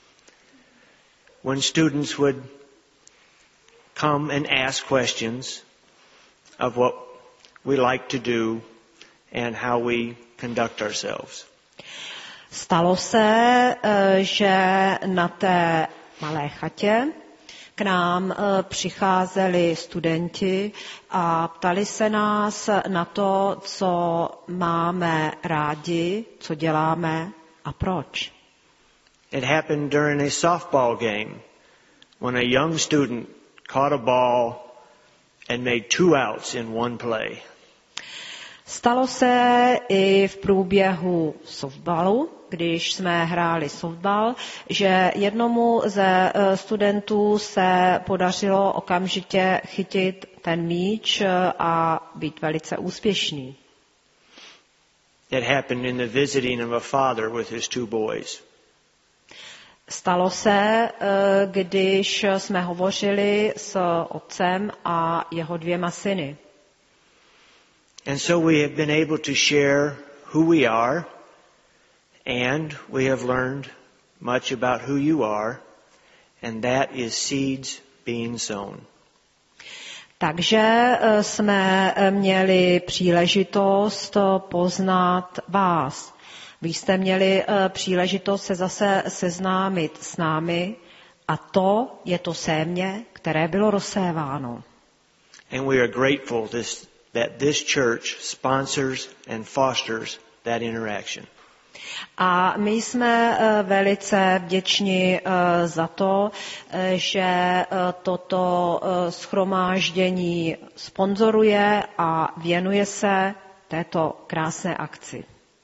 Speaker 10: when students would come and ask questions of what we like to do and how we conduct ourselves.
Speaker 2: Stalo se, že na té malé chatě k nám přicházeli studenti a ptali se nás na to, co máme rádi, co děláme a proč.
Speaker 10: It happened during a softball game when a young student caught a ball and made 2 outs in one play.
Speaker 2: Stalo se i v průběhu softballu, když jsme hráli softball, že jednomu ze studentů se podařilo okamžitě chytit ten míč a být velice úspěšný.
Speaker 10: It happened in the visiting of a father with his 2 boys.
Speaker 2: Stalo se, když jsme hovořili s otcem a jeho 2 syny.
Speaker 10: And so we have been able to share who we are, and we have learned much about who you are, and that is seeds being sown.
Speaker 2: Takže jsme měli příležitost poznat vás. Vy jste měli příležitost se zase seznámit s námi a to je to sémě, které bylo rozséváno.
Speaker 10: And we are grateful that this church sponsors and fosters that interaction.
Speaker 2: A my jsme velice vděční za to, že toto shromáždění sponzoruje a věnuje se této krásné akci.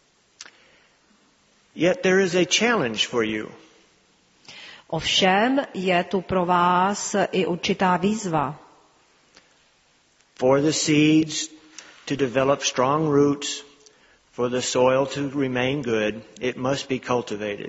Speaker 10: Yet there is a challenge for you.
Speaker 2: Ovšem je tu pro vás i určitá výzva.
Speaker 10: For the seeds to develop strong roots, for the soil to remain good, it must be cultivated.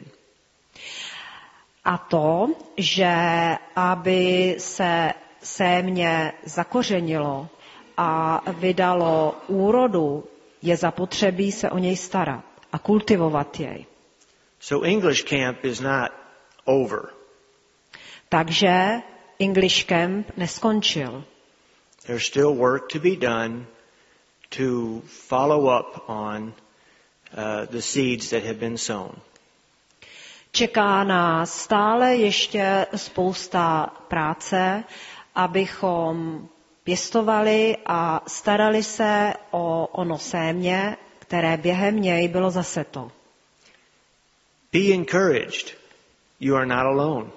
Speaker 2: A to, že aby se sémě zakořenilo a vydalo úrodu, je zapotřebí se o něj starat a kultivovat jej.
Speaker 10: So English camp is not over.
Speaker 2: Takže English camp neskončil.
Speaker 10: There's still work to be done to follow up on the seeds that have been sown.
Speaker 2: Čeká nás stále ještě spousta práce, abychom pěstovali a starali se o ono sémě, které během něj bylo zaseto.
Speaker 10: Be encouraged. You are not alone.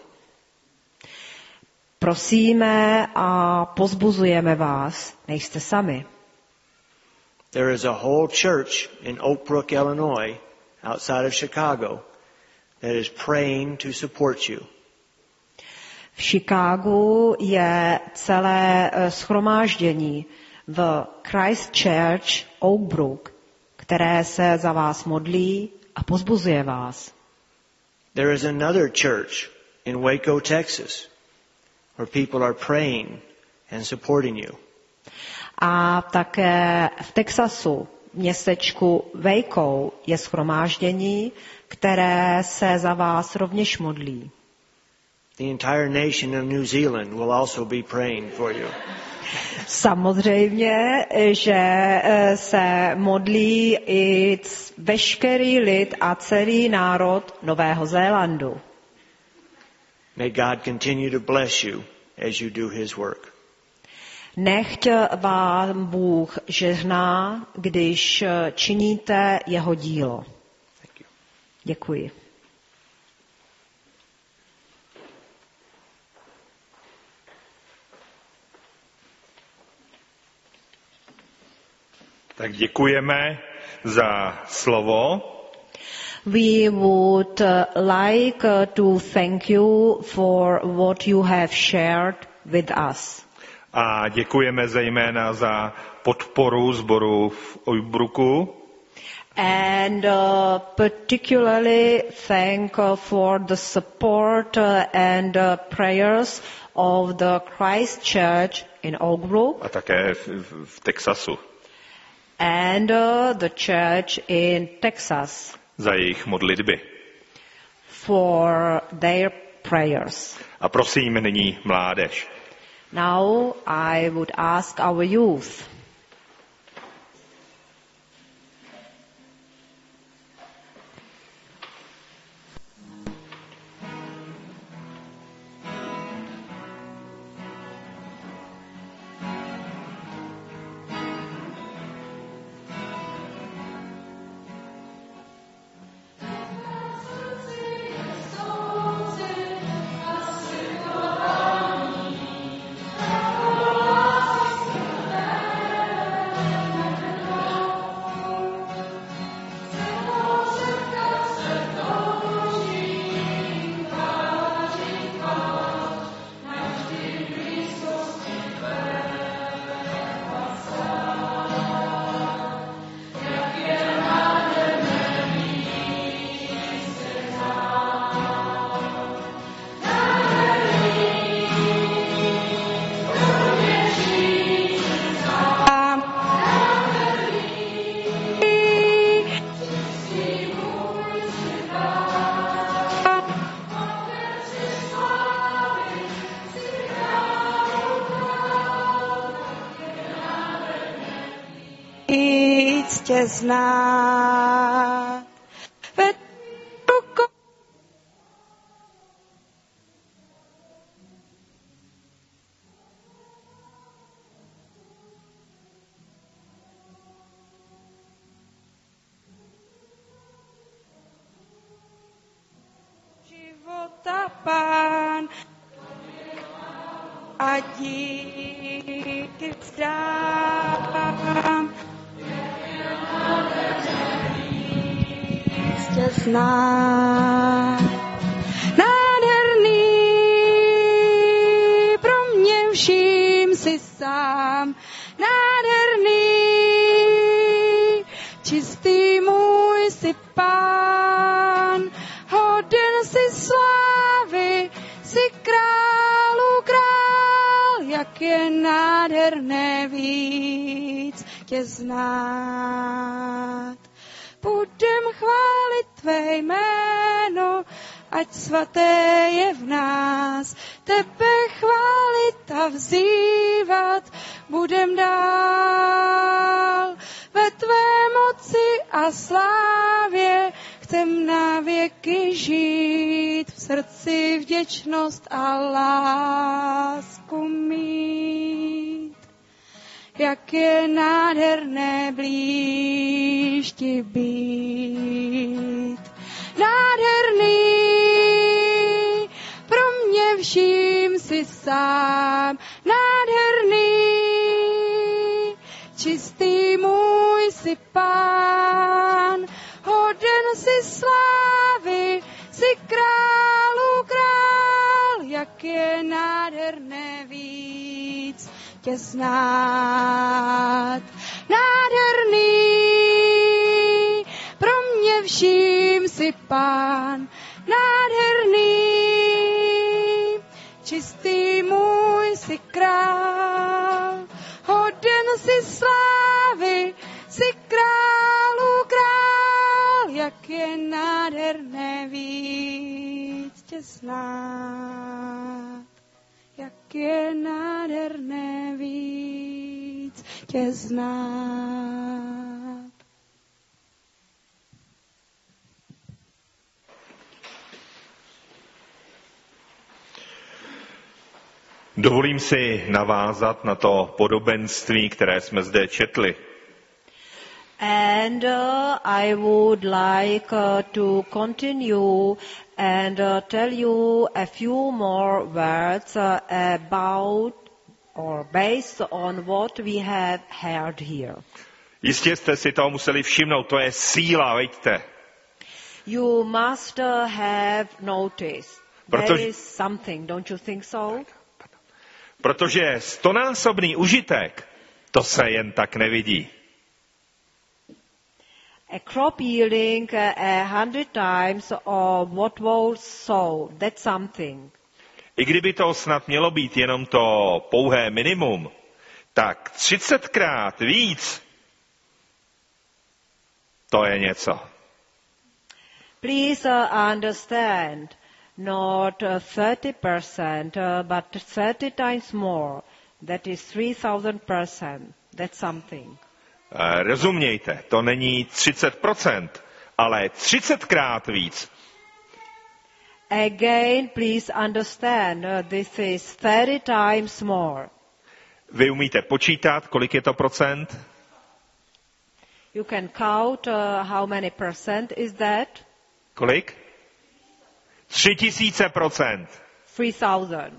Speaker 2: Prosíme a pozbuzujeme vás, nejste sami.
Speaker 10: There is a whole church in Oak Brook, Illinois, outside of Chicago, that is praying to support you.
Speaker 2: V Chicagu je celé shromáždění v Christchurch, Oak Brook, které se za vás modlí a pozbuzuje vás.
Speaker 10: There is another church in Waco, Texas, where people are praying and supporting you.
Speaker 2: A také v Texasu městečku Vejkou je shromáždění, které se za vás rovněž modlí.
Speaker 10: The entire nation of New Zealand will also be praying for you.
Speaker 2: Samozřejmě, že se modlí i veškerý lid a celý národ Nového Zélandu.
Speaker 10: May God continue to bless you as you do his work.
Speaker 2: Nechť vám Bůh žehná, když činíte jeho dílo. Děkuji.
Speaker 1: Tak děkujeme za slovo.
Speaker 2: We would like to thank you for what you have shared with us.
Speaker 1: A děkujeme zejména za podporu sboru v Oybruku.
Speaker 2: And particularly thank for the support and prayers of the Christ Church in Oakbrook.
Speaker 1: A také v Texasu.
Speaker 2: And the church in Texas.
Speaker 1: Za jejich modlitby.
Speaker 2: For their prayers.
Speaker 1: A prosím nyní mládež.
Speaker 2: Now I would ask our youth.
Speaker 7: Tě znát. Ve rukou života Pán a díky vzdám. Tě znám. Nádherný, pro mě vším si sám. Nádherný, čistý můj si Pán. Hoden si slávy, si králu král. Jak je nádherné víc tě znát. Budem chválit tvé jméno, ať svaté je v nás. Tebe chválit a vzývat budem dál. Ve tvé moci a slávě chcem na věky žít. V srdci vděčnost a lásku mít. Jak je nádherné blíž ti být. Nádherný, pro mě vším si sám. Nádherný, čistý můj si Pán. Hoden si slávy, si králu král. Jak je nádherné víc tě znát. Nádherný, pro mě vším si Pán. Nádherný, čistý můj si král. Hoden si slávy, si král.
Speaker 3: tě znát.
Speaker 1: Dovolím si navázat na to podobenství, které jsme zde četli.
Speaker 2: And I would like to continue and tell you a few more words about or based on what we have heard here.
Speaker 1: Jistě jste si toho museli všimnout, to je síla, veďte.
Speaker 2: You must have noticed. There is something, don't you think so?
Speaker 1: Protože 100násobný užitek, to se jen tak nevidí.
Speaker 2: A crop yielding 100 times of what was sowed, that's something.
Speaker 1: I kdyby to snad mělo být jenom to pouhé minimum, tak 30krát víc, to je něco.
Speaker 2: Please understand, not 30%, but 30 times more. That is 3,000%. That's something.
Speaker 1: Rozumějte, to není 30%, ale 30krát víc.
Speaker 2: Again, please understand, this is 30 times more.
Speaker 1: Vy umíte počítat, kolik je to procent?
Speaker 2: You can count how many percent is that?
Speaker 1: Kolik? 3000%.
Speaker 2: 3,000.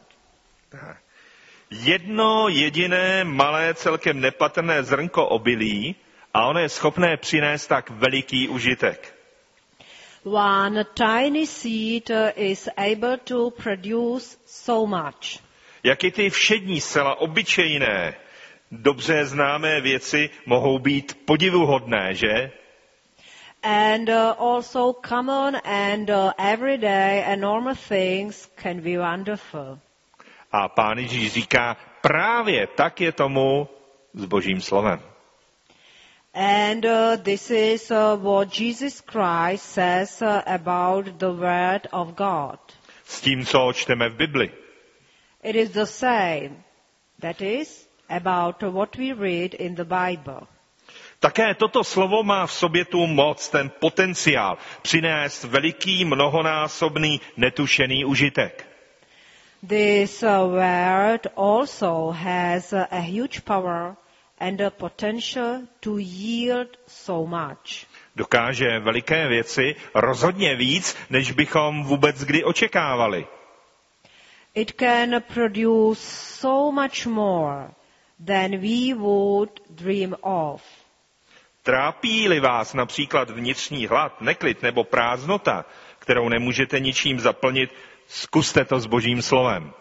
Speaker 1: Jedno jediné malé, celkem nepatrné zrnko obilí a ono je schopné přinést tak veliký užitek.
Speaker 2: One tiny seed is able to produce so much.
Speaker 1: Jak i ty všední, zcela obyčejné, dobře známé věci mohou být podivuhodné, že?
Speaker 2: And also common and everyday and normal things can be wonderful.
Speaker 1: A Pán Ježíš říká, právě tak je tomu s Božím slovem.
Speaker 2: And this is what Jesus Christ says about the word of God.
Speaker 1: S tím, co čteme v Bibli.
Speaker 2: It is the same. That is about what we read in the Bible.
Speaker 1: Také toto slovo má v sobě tu moc, ten potenciál přinést veliký, mnohonásobný, netušený užitek.
Speaker 2: This word also has a huge power and a potential to yield so much.
Speaker 1: Dokáže veliké věci, rozhodně víc, než bychom vůbec kdy očekávali.
Speaker 2: It can produce so much more than we would dream of.
Speaker 1: Trápí-li vás například vnitřní hlad, neklid nebo prázdnota, kterou nemůžete ničím zaplnit, zkuste to s Božím slovem.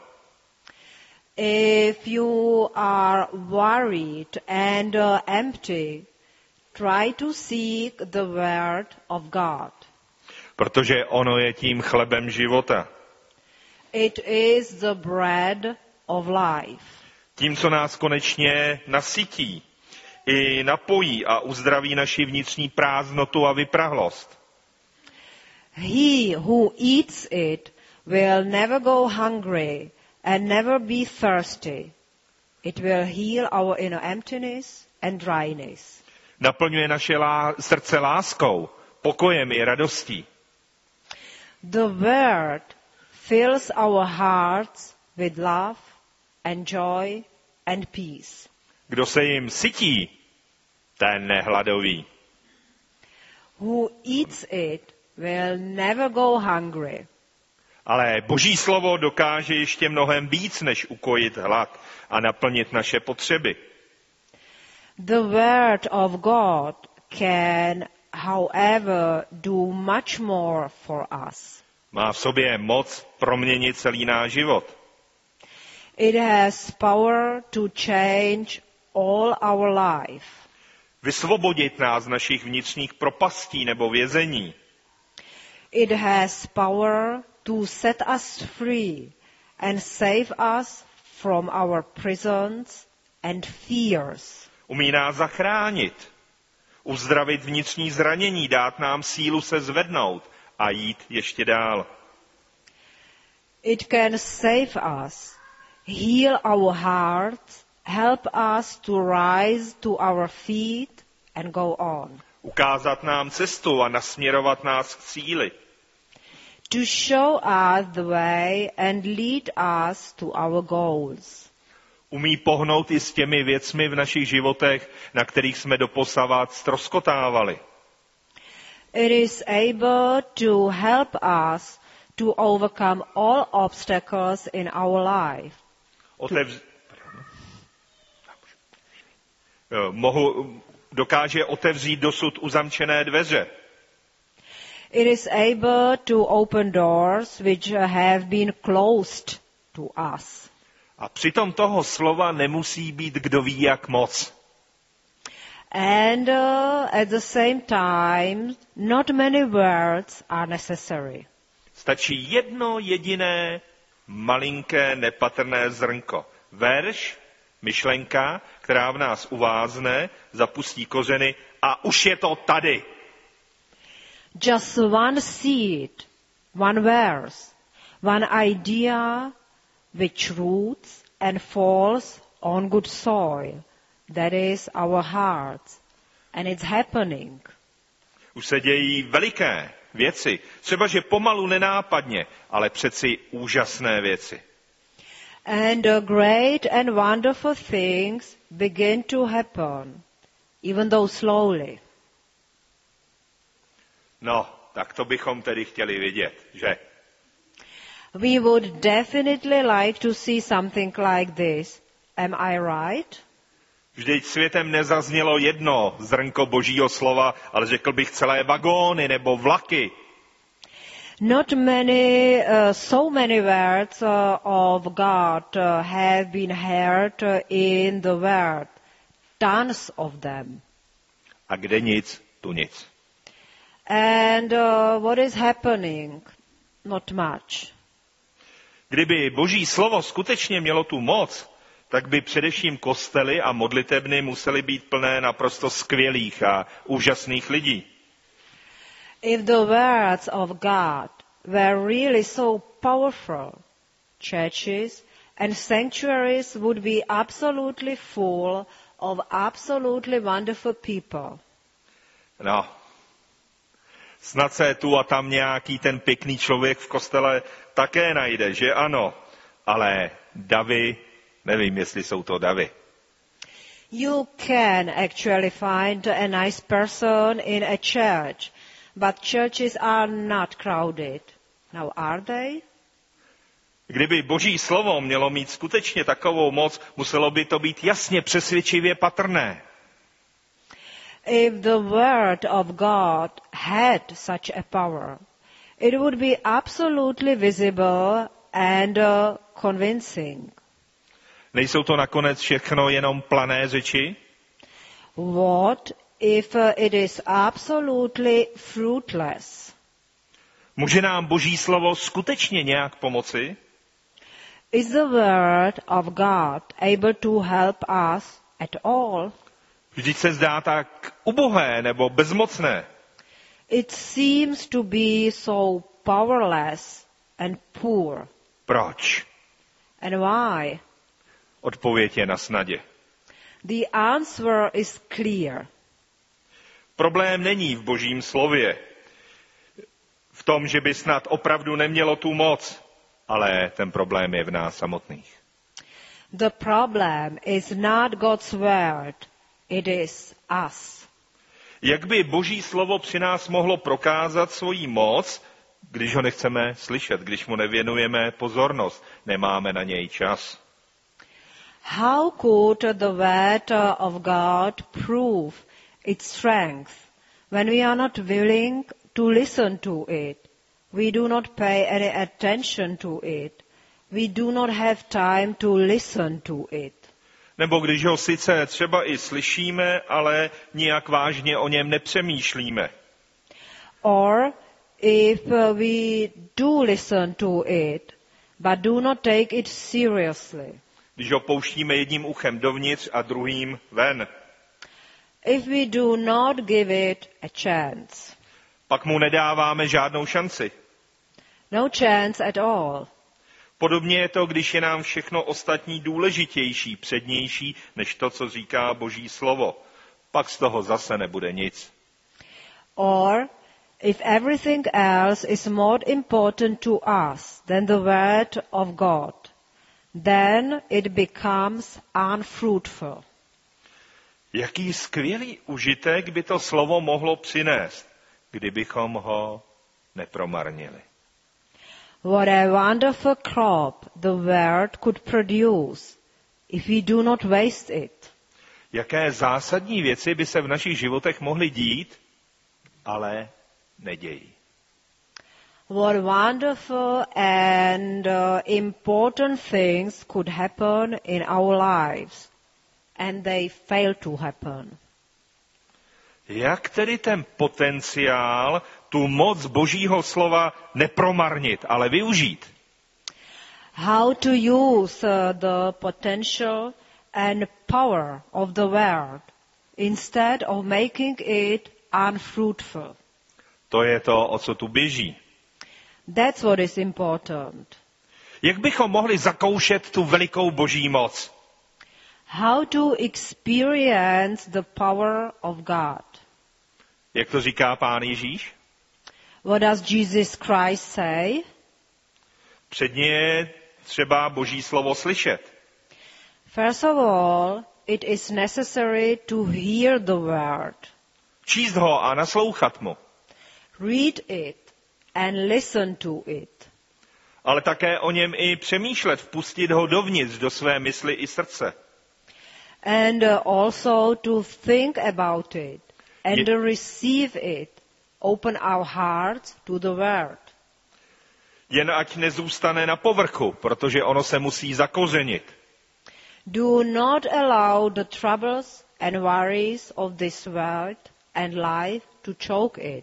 Speaker 2: If you are worried and empty, try to seek the word of God.
Speaker 1: Protože ono je tím chlebem života.
Speaker 2: It is the bread of life.
Speaker 1: Tím, co nás konečně nasytí, i napojí a uzdraví naši vnitřní prázdnotu a vyprahlost.
Speaker 2: He who eats it will never go hungry and never be thirsty. It will heal our inner emptiness and dryness.
Speaker 1: Naplňuje naše srdce láskou, pokojem i radostí.
Speaker 2: The word fills our hearts with love and joy and peace.
Speaker 1: Kdo se jim sytí, ten nehladoví.
Speaker 2: Who eats it will never go hungry.
Speaker 1: Ale Boží slovo dokáže ještě mnohem víc, než ukojit hlad a naplnit naše potřeby.
Speaker 2: The word of God can, however, do much more for us.
Speaker 1: Má v sobě moc proměnit celý náš život.
Speaker 2: It has power to change all our life.
Speaker 1: Vysvobodit nás z našich vnitřních propastí nebo vězení.
Speaker 2: It has power to set us free and save us from our prisons and fears.
Speaker 1: Umí nás zachránit, uzdravit vnitřní zranění, dát nám sílu se zvednout a jít ještě dál.
Speaker 2: It can save us, heal our hearts, help us to rise to our feet and go on.
Speaker 1: Ukázat nám cestu a nasměrovat nás k cíli.
Speaker 2: To show us the way and lead us to our goals.
Speaker 1: Umí pohnout i s těmi věcmi v našich životech, na kterých jsme doposavat ztroskotávali.
Speaker 2: It is able to help us to overcome all obstacles in our life.
Speaker 1: Dokáže otevřít dosud uzamčené dveře.
Speaker 2: It is able to open doors which have been closed to us.
Speaker 1: A přitom toho slova nemusí být kdo ví jak moc.
Speaker 2: And at the same time, not many words are necessary.
Speaker 1: Stačí jedno jediné, malinké, nepatrné zrnko. Verš, myšlenka, která v nás uvázne, zapustí kořeny a už je to tady.
Speaker 2: Just one seed, one verse, one idea which roots and falls on good soil. That is our hearts. And it's happening.
Speaker 1: Už se dějí veliké věci, třeba že pomalu nenápadně, ale přeci úžasné věci.
Speaker 2: And great and wonderful things begin to happen, even though slowly.
Speaker 1: No, tak to bychom tedy chtěli vidět, že?
Speaker 2: We would definitely like to see something like this. Am I right?
Speaker 1: Vždyť světem nezaznělo jedno zrnko božího slova, ale řekl bych celé vagóny nebo vlaky.
Speaker 2: Not many, so many words of God have been heard in the world. Tons of them.
Speaker 1: A kde nic, tu nic.
Speaker 2: And what is happening? Not much.
Speaker 1: Kdyby boží slovo skutečně mělo tu moc, tak by především kostely a modlitebny musely být plné naprosto skvělých a úžasných lidí.
Speaker 2: If the words of God were really so powerful, churches and sanctuaries would be absolutely full of absolutely wonderful people.
Speaker 1: No, snad se tu a tam nějaký ten pěkný člověk v kostele také najde, že ano, ale davy, nevím, jestli jsou to davy.
Speaker 2: You can actually find a nice person in a church, but churches are not crowded. Now, are they?
Speaker 1: Kdyby boží slovo mělo mít skutečně takovou moc, muselo by to být jasně přesvědčivě patrné.
Speaker 2: If the word of God had such a power, it would be absolutely visible and convincing.
Speaker 1: Nejsou to nakonec všechno jenom plané řeči?
Speaker 2: What if it is absolutely fruitless?
Speaker 1: Může nám boží slovo skutečně nějak pomoci?
Speaker 2: Is the word of God able to help us at all?
Speaker 1: Vždyť se zdá tak ubohé nebo bezmocné.
Speaker 2: It seems to be so powerless and poor.
Speaker 1: Proč?
Speaker 2: And why?
Speaker 1: Odpověď je na snadě.
Speaker 2: The answer is clear.
Speaker 1: Problém není v božím slově, v tom, že by snad opravdu nemělo tu moc, ale ten problém je v nás samotných.
Speaker 2: The problem is not God's word, it is us.
Speaker 1: Jak by boží slovo při nás mohlo prokázat svoji moc, když ho nechceme slyšet, když mu nevěnujeme pozornost, nemáme na něj čas?
Speaker 2: How could the word of God prove its strength when we are not willing to listen to it? We do not pay any attention to it. We do not have time to listen to it.
Speaker 1: Nebo když ho sice třeba i slyšíme, ale nijak vážně o něm nepřemýšlíme.
Speaker 2: Or if we do listen to it, but do not take it seriously.
Speaker 1: Když ho pouštíme jedním uchem dovnitř a druhým ven.
Speaker 2: If we do not give it a chance.
Speaker 1: Pak mu nedáváme žádnou šanci.
Speaker 2: No chance at all.
Speaker 1: Podobně je to, když je nám všechno ostatní důležitější, přednější, než to, co říká Boží slovo. Pak z toho zase nebude nic.
Speaker 2: Or if everything else is more important to us than the word of God, then it becomes unfruitful.
Speaker 1: Jaký skvělý užitek by to slovo mohlo přinést, kdybychom ho nepromarnili.
Speaker 2: What a wonderful crop the world could produce if we do not waste it.
Speaker 1: Jaké zásadní věci by se v našich životech mohly dít, ale nedějí.
Speaker 2: What wonderful and important things could happen in our lives, and they fail to happen.
Speaker 1: Jak tedy ten potenciál, tu moc Božího slova nepromarnit, ale využít?
Speaker 2: How to use the potential and power of the word instead of making it unfruitful.
Speaker 1: To je to, o co tu běží.
Speaker 2: That's what is important.
Speaker 1: Jak bychom mohli zakoušet tu velikou Boží moc?
Speaker 2: How to experience the power of God.
Speaker 1: Jak to říká Pán Ježíš?
Speaker 2: What does Jesus Christ say?
Speaker 1: Předně je třeba Boží slovo slyšet.
Speaker 2: First of all, it is necessary to hear the word.
Speaker 1: Číst ho a naslouchat mu.
Speaker 2: Read it and listen to it.
Speaker 1: Ale také o něm i přemýšlet, vpustit ho dovnitř do své mysli i srdce.
Speaker 2: And also to think about it and receive it. Open our hearts to the word.
Speaker 1: Jen ať nezůstane na povrchu, protože ono se musí zakořenit.
Speaker 2: Do not allow the troubles and worries of this world and life to choke it.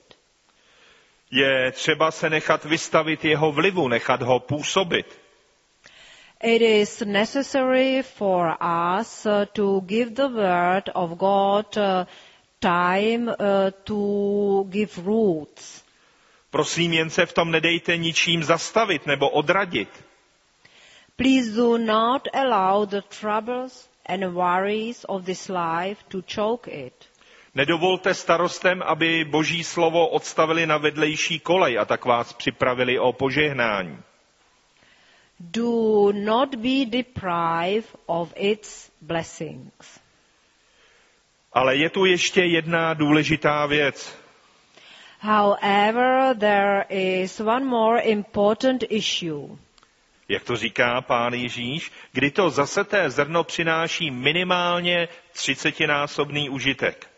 Speaker 1: Je třeba se nechat vystavit jeho vlivu, nechat ho působit.
Speaker 2: It is necessary for us to give the word of God time to give roots.
Speaker 1: Prosím, jen se v tom nedejte ničím zastavit nebo odradit.
Speaker 2: Please do not allow the troubles and worries of this life to choke it.
Speaker 1: Nedovolte starostem, aby Boží slovo odstavili na vedlejší kolej a tak vás připravili o požehnání.
Speaker 2: Do not be deprived of its blessings.
Speaker 1: Ale je tu ještě jedna důležitá věc.
Speaker 2: However, there is one more important issue.
Speaker 1: Jak to říká Pán Ježíš, kdy to zaseté zrno přináší minimálně 30násobný užitek.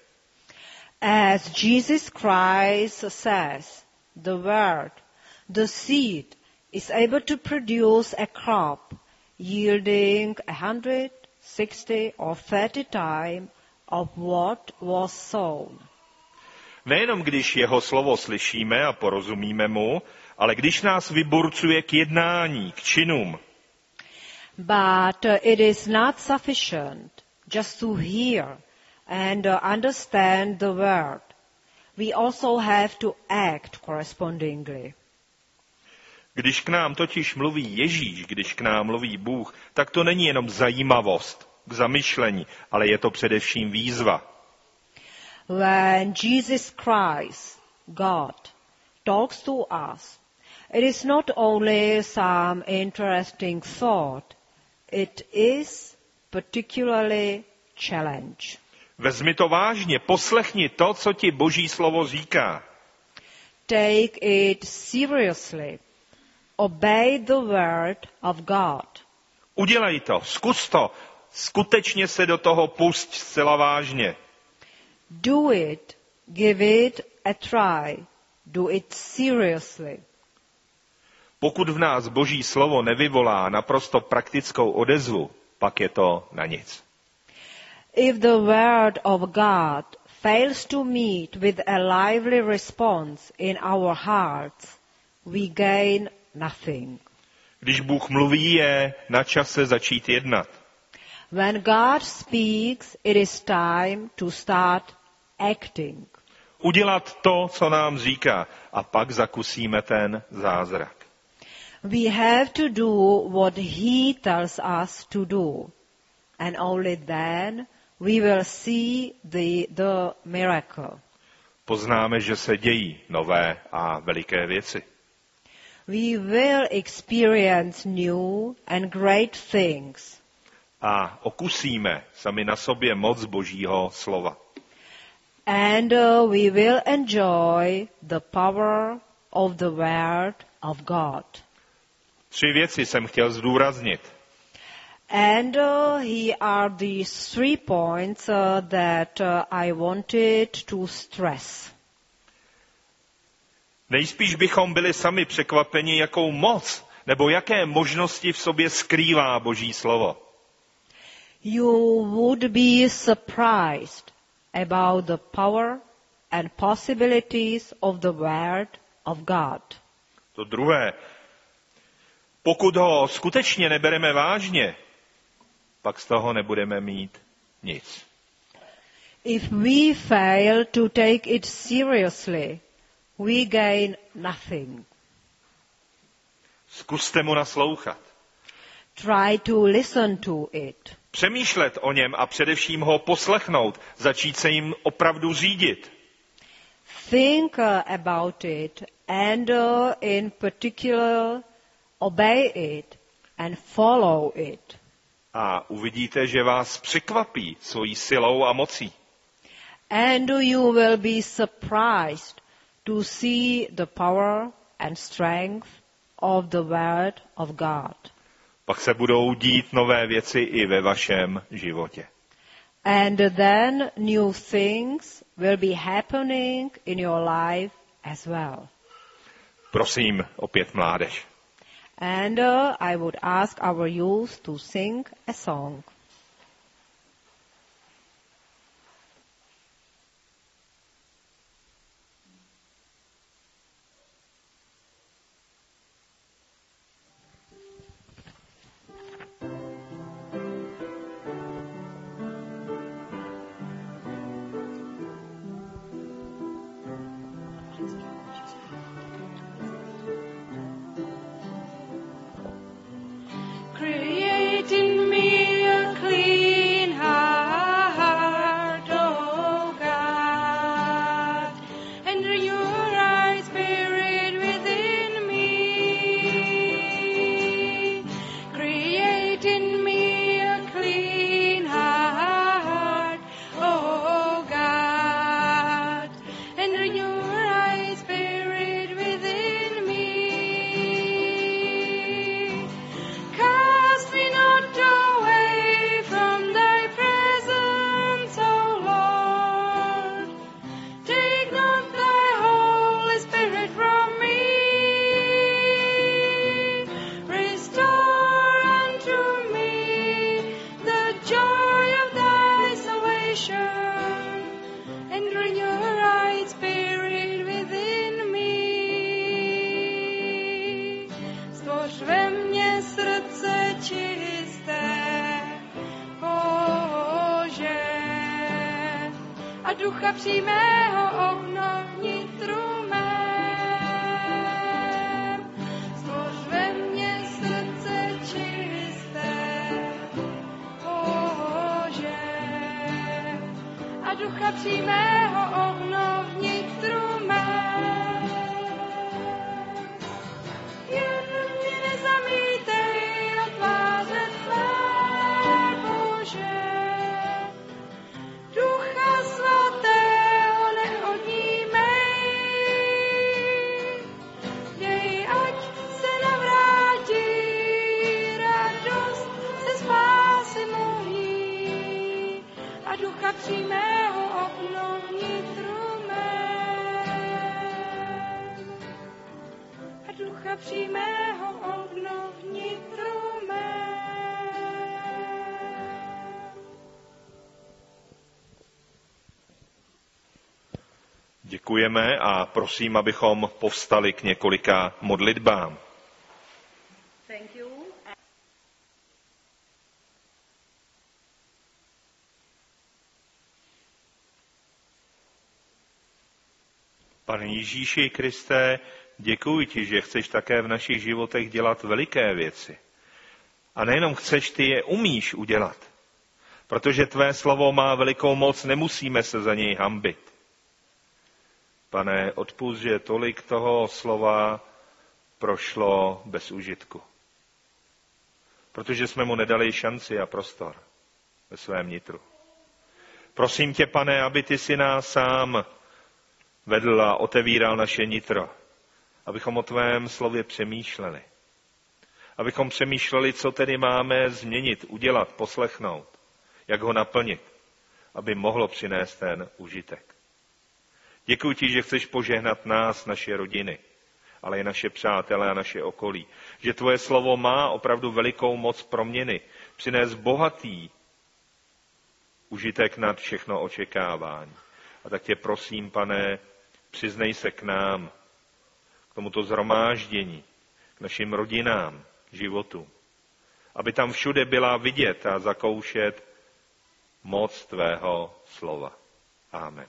Speaker 2: As Jesus Christ says, the word, the seed, is able to produce a crop yielding 100, 60 or 30 times of what was sown.
Speaker 1: Nejenom když jeho slovo slyšíme a porozumíme mu, ale když nás vyburcuje k jednání, k činům.
Speaker 2: But it is not sufficient just to hear and understand the word. We also have to act correspondingly.
Speaker 1: Když k nám totiž mluví Ježíš, když k nám mluví Bůh, tak to není jenom zajímavost k zamyšlení, ale je to především výzva.
Speaker 2: When Jesus Christ, God, talks to us, it is not only some interesting thought, it is particularly challenge.
Speaker 1: Vezmi to vážně, poslechni to, co ti Boží slovo říká.
Speaker 2: Take it seriously. Obey the word of God.
Speaker 1: Udělej to, zkus to, skutečně se do toho pusť zcela vážně.
Speaker 2: Do it, give it a try, do it seriously.
Speaker 1: Pokud v nás Boží slovo nevyvolá naprosto praktickou odezvu, pak je to na nic.
Speaker 2: If the word of God fails to meet with a lively response in our hearts, we gain nothing.
Speaker 1: Když Bůh mluví, je na čase začít jednat.
Speaker 2: When God speaks, it is time to start acting.
Speaker 1: Udělat to, co nám říká, a pak zakusíme ten zázrak.
Speaker 2: We have to do what He tells us to do. And only then we will see the miracle.
Speaker 1: Poznáme, že se dějí nové a veliké věci.
Speaker 2: We will experience new and great things.
Speaker 1: A okusíme sami na sobě moc Božího slova.
Speaker 2: And we will enjoy the power of the word of God.
Speaker 1: 3 věci jsem chtěl zdůraznit.
Speaker 2: And here are the 3 points that I wanted to stress.
Speaker 1: Nejspíš bychom byli sami překvapeni, jakou moc nebo jaké možnosti v sobě skrývá Boží slovo.
Speaker 2: You would be surprised about the power and possibilities of the word of God.
Speaker 1: To druhé, pokud ho skutečně nebereme vážně, pak z toho nebudeme mít nic.
Speaker 2: If we fail to take it seriously, we gain nothing.
Speaker 1: Zkuste mu naslouchat.
Speaker 2: Try to listen to it.
Speaker 1: Přemýšlet o něm a především ho poslechnout, začít se jim opravdu řídit.
Speaker 2: Think about it and in particular obey it and follow it.
Speaker 1: A uvidíte, že vás překvapí svojí silou a mocí.
Speaker 2: And you will be surprised to see the power and strength of the word of God.
Speaker 1: Pak se budou dít nové věci i ve vašem životě.
Speaker 2: And then new things will be happening in your life as well.
Speaker 1: Prosím, opět mládež.
Speaker 2: And I would ask our youth to sing a song.
Speaker 7: Create in me a clean heart, O God, and renew a right spirit within me. Create in me a clean heart, O God, and renew a right spirit within me. Cast me not away from thy presence, O Lord. Take not thy Holy Spirit from me. Restore unto me the joy of thy salvation, and renew a right spirit within me. Stvoř ve mně srdce čisté, Bože, a ducha přímého obnoví vnitru mém. Stvoř ve mně srdce čisté, Bože, a ducha přímého obnoví vnitru mém. Jen mě nezamítej na tváře tvé, Bože. Ducha svatého neodnímej. Dej, ať se navrátí radost ze spásy mojí a ducha přímého obnov vnitru mém. A ducha přímého obnov vnitru mém.
Speaker 1: Děkujeme a prosím, abychom povstali k několika modlitbám.
Speaker 2: Thank you.
Speaker 1: Pane Ježíši Kriste, děkuji ti, že chceš také v našich životech dělat veliké věci. A nejenom chceš, ty je umíš udělat. Protože tvé slovo má velikou moc, nemusíme se za něj hanbit. Pane, odpusť, že tolik toho slova prošlo bez užitku. Protože jsme mu nedali šanci a prostor ve svém nitru. Prosím tě, Pane, aby ty si nás sám vedl a otevíral naše nitro. Abychom o tvém slově přemýšleli. Abychom přemýšleli, co tedy máme změnit, udělat, poslechnout. Jak ho naplnit, aby mohlo přinést ten užitek. Děkuji ti, že chceš požehnat nás, naše rodiny, ale i naše přátele a naše okolí. Že tvoje slovo má opravdu velikou moc proměny, přinést bohatý užitek nad všechno očekávání. A tak tě prosím, Pane, přiznej se k nám, k tomuto shromáždění, k našim rodinám, životu, aby tam všude byla vidět a zakoušet moc tvého slova. Amen.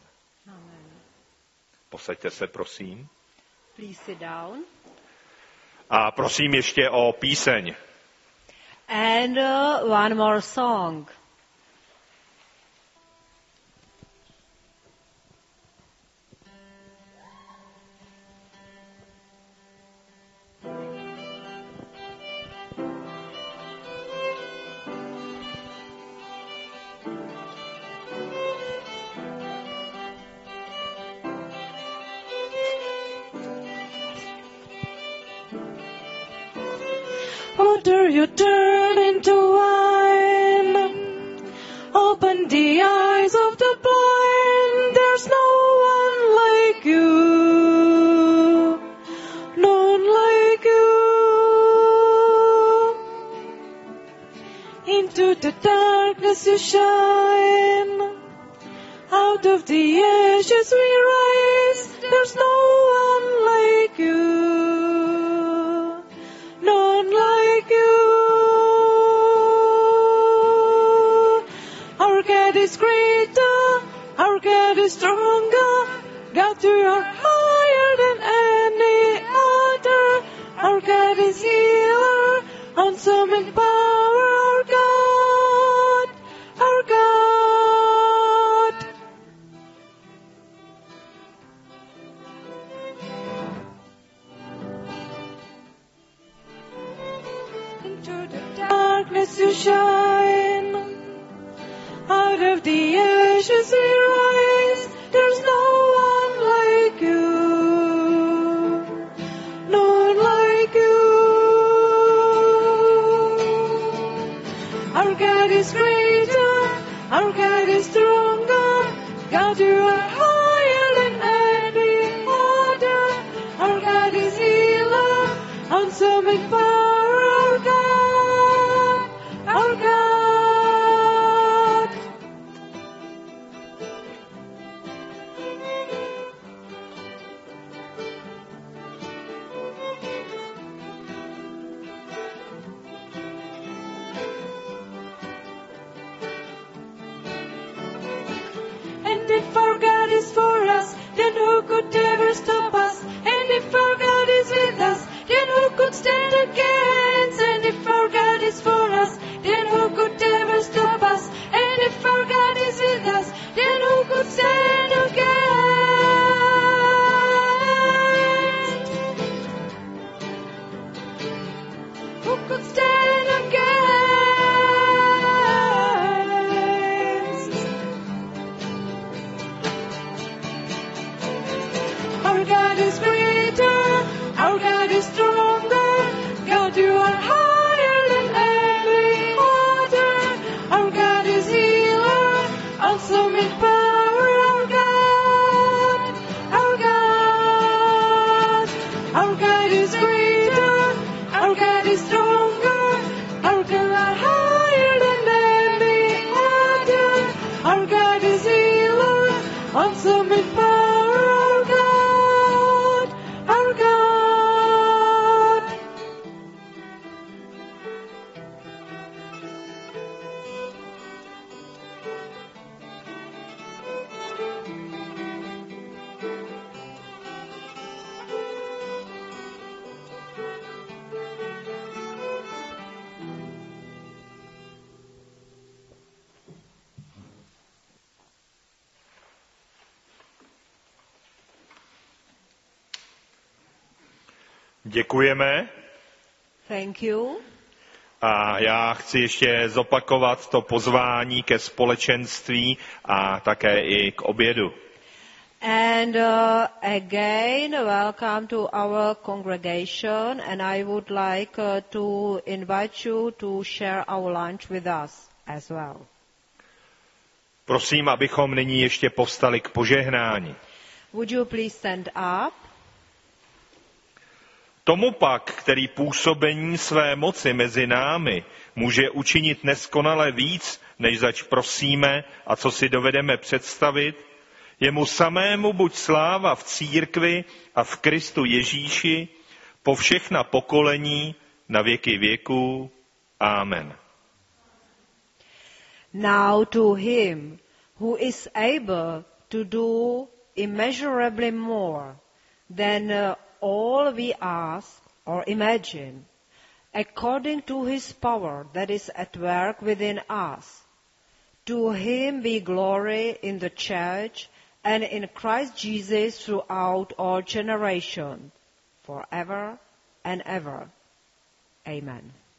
Speaker 1: Posaďte se, prosím.
Speaker 2: Please sit down.
Speaker 1: A prosím ještě o píseň.
Speaker 2: And one more song.
Speaker 7: Water you turn into wine. Open the eyes of the blind. There's no one like you. None like you. Into the darkness you shine. Out of the ashes we rise. There's no one like you. None like you. Our God is greater, our God is stronger. God, you are higher than any other. Our God is healer, awesome in power. Our God, our God. Into the darkness you shine. Out of the ashes we rise. There's no one like you. None like you. Our God is greater. Our God is stronger. God, you are higher than any other. Our God is healer, awesome in power. Our God, our God. And if our God is for us, then who could ever stop us? And if our God is with us, then who could stand against? And if our God is for us, then who could ever stop us? And if our God is with us, then who could stand against? Who could stand against? Our God is greater, our God is stronger. God, you are higher than any other. Our God is healer, awesome in power. Our God, our God. Our God is greater, our God is stronger. Our God are higher than any other. Our God is healer, awesome in power. Our God, our God.
Speaker 1: Děkujeme.
Speaker 2: Thank you.
Speaker 1: A já chci ještě zopakovat to pozvání ke společenství a také i k obědu.
Speaker 2: And again, welcome to our congregation, and I would like to invite you to share our lunch with us as well.
Speaker 1: Prosím, abychom nyní ještě povstali k požehnání.
Speaker 2: Would you please stand up?
Speaker 1: Tomu pak, který působení své moci mezi námi může učinit neskonale víc, než zač prosíme a co si dovedeme představit, jemu samému buď sláva v církvi a v Kristu Ježíši po všechna pokolení na věky věků. Amen.
Speaker 2: Now to him who is able to do immeasurably more than all we ask or imagine, according to his power that is at work within us. To him be glory in the church and in Christ Jesus throughout all generations, forever and ever. Amen.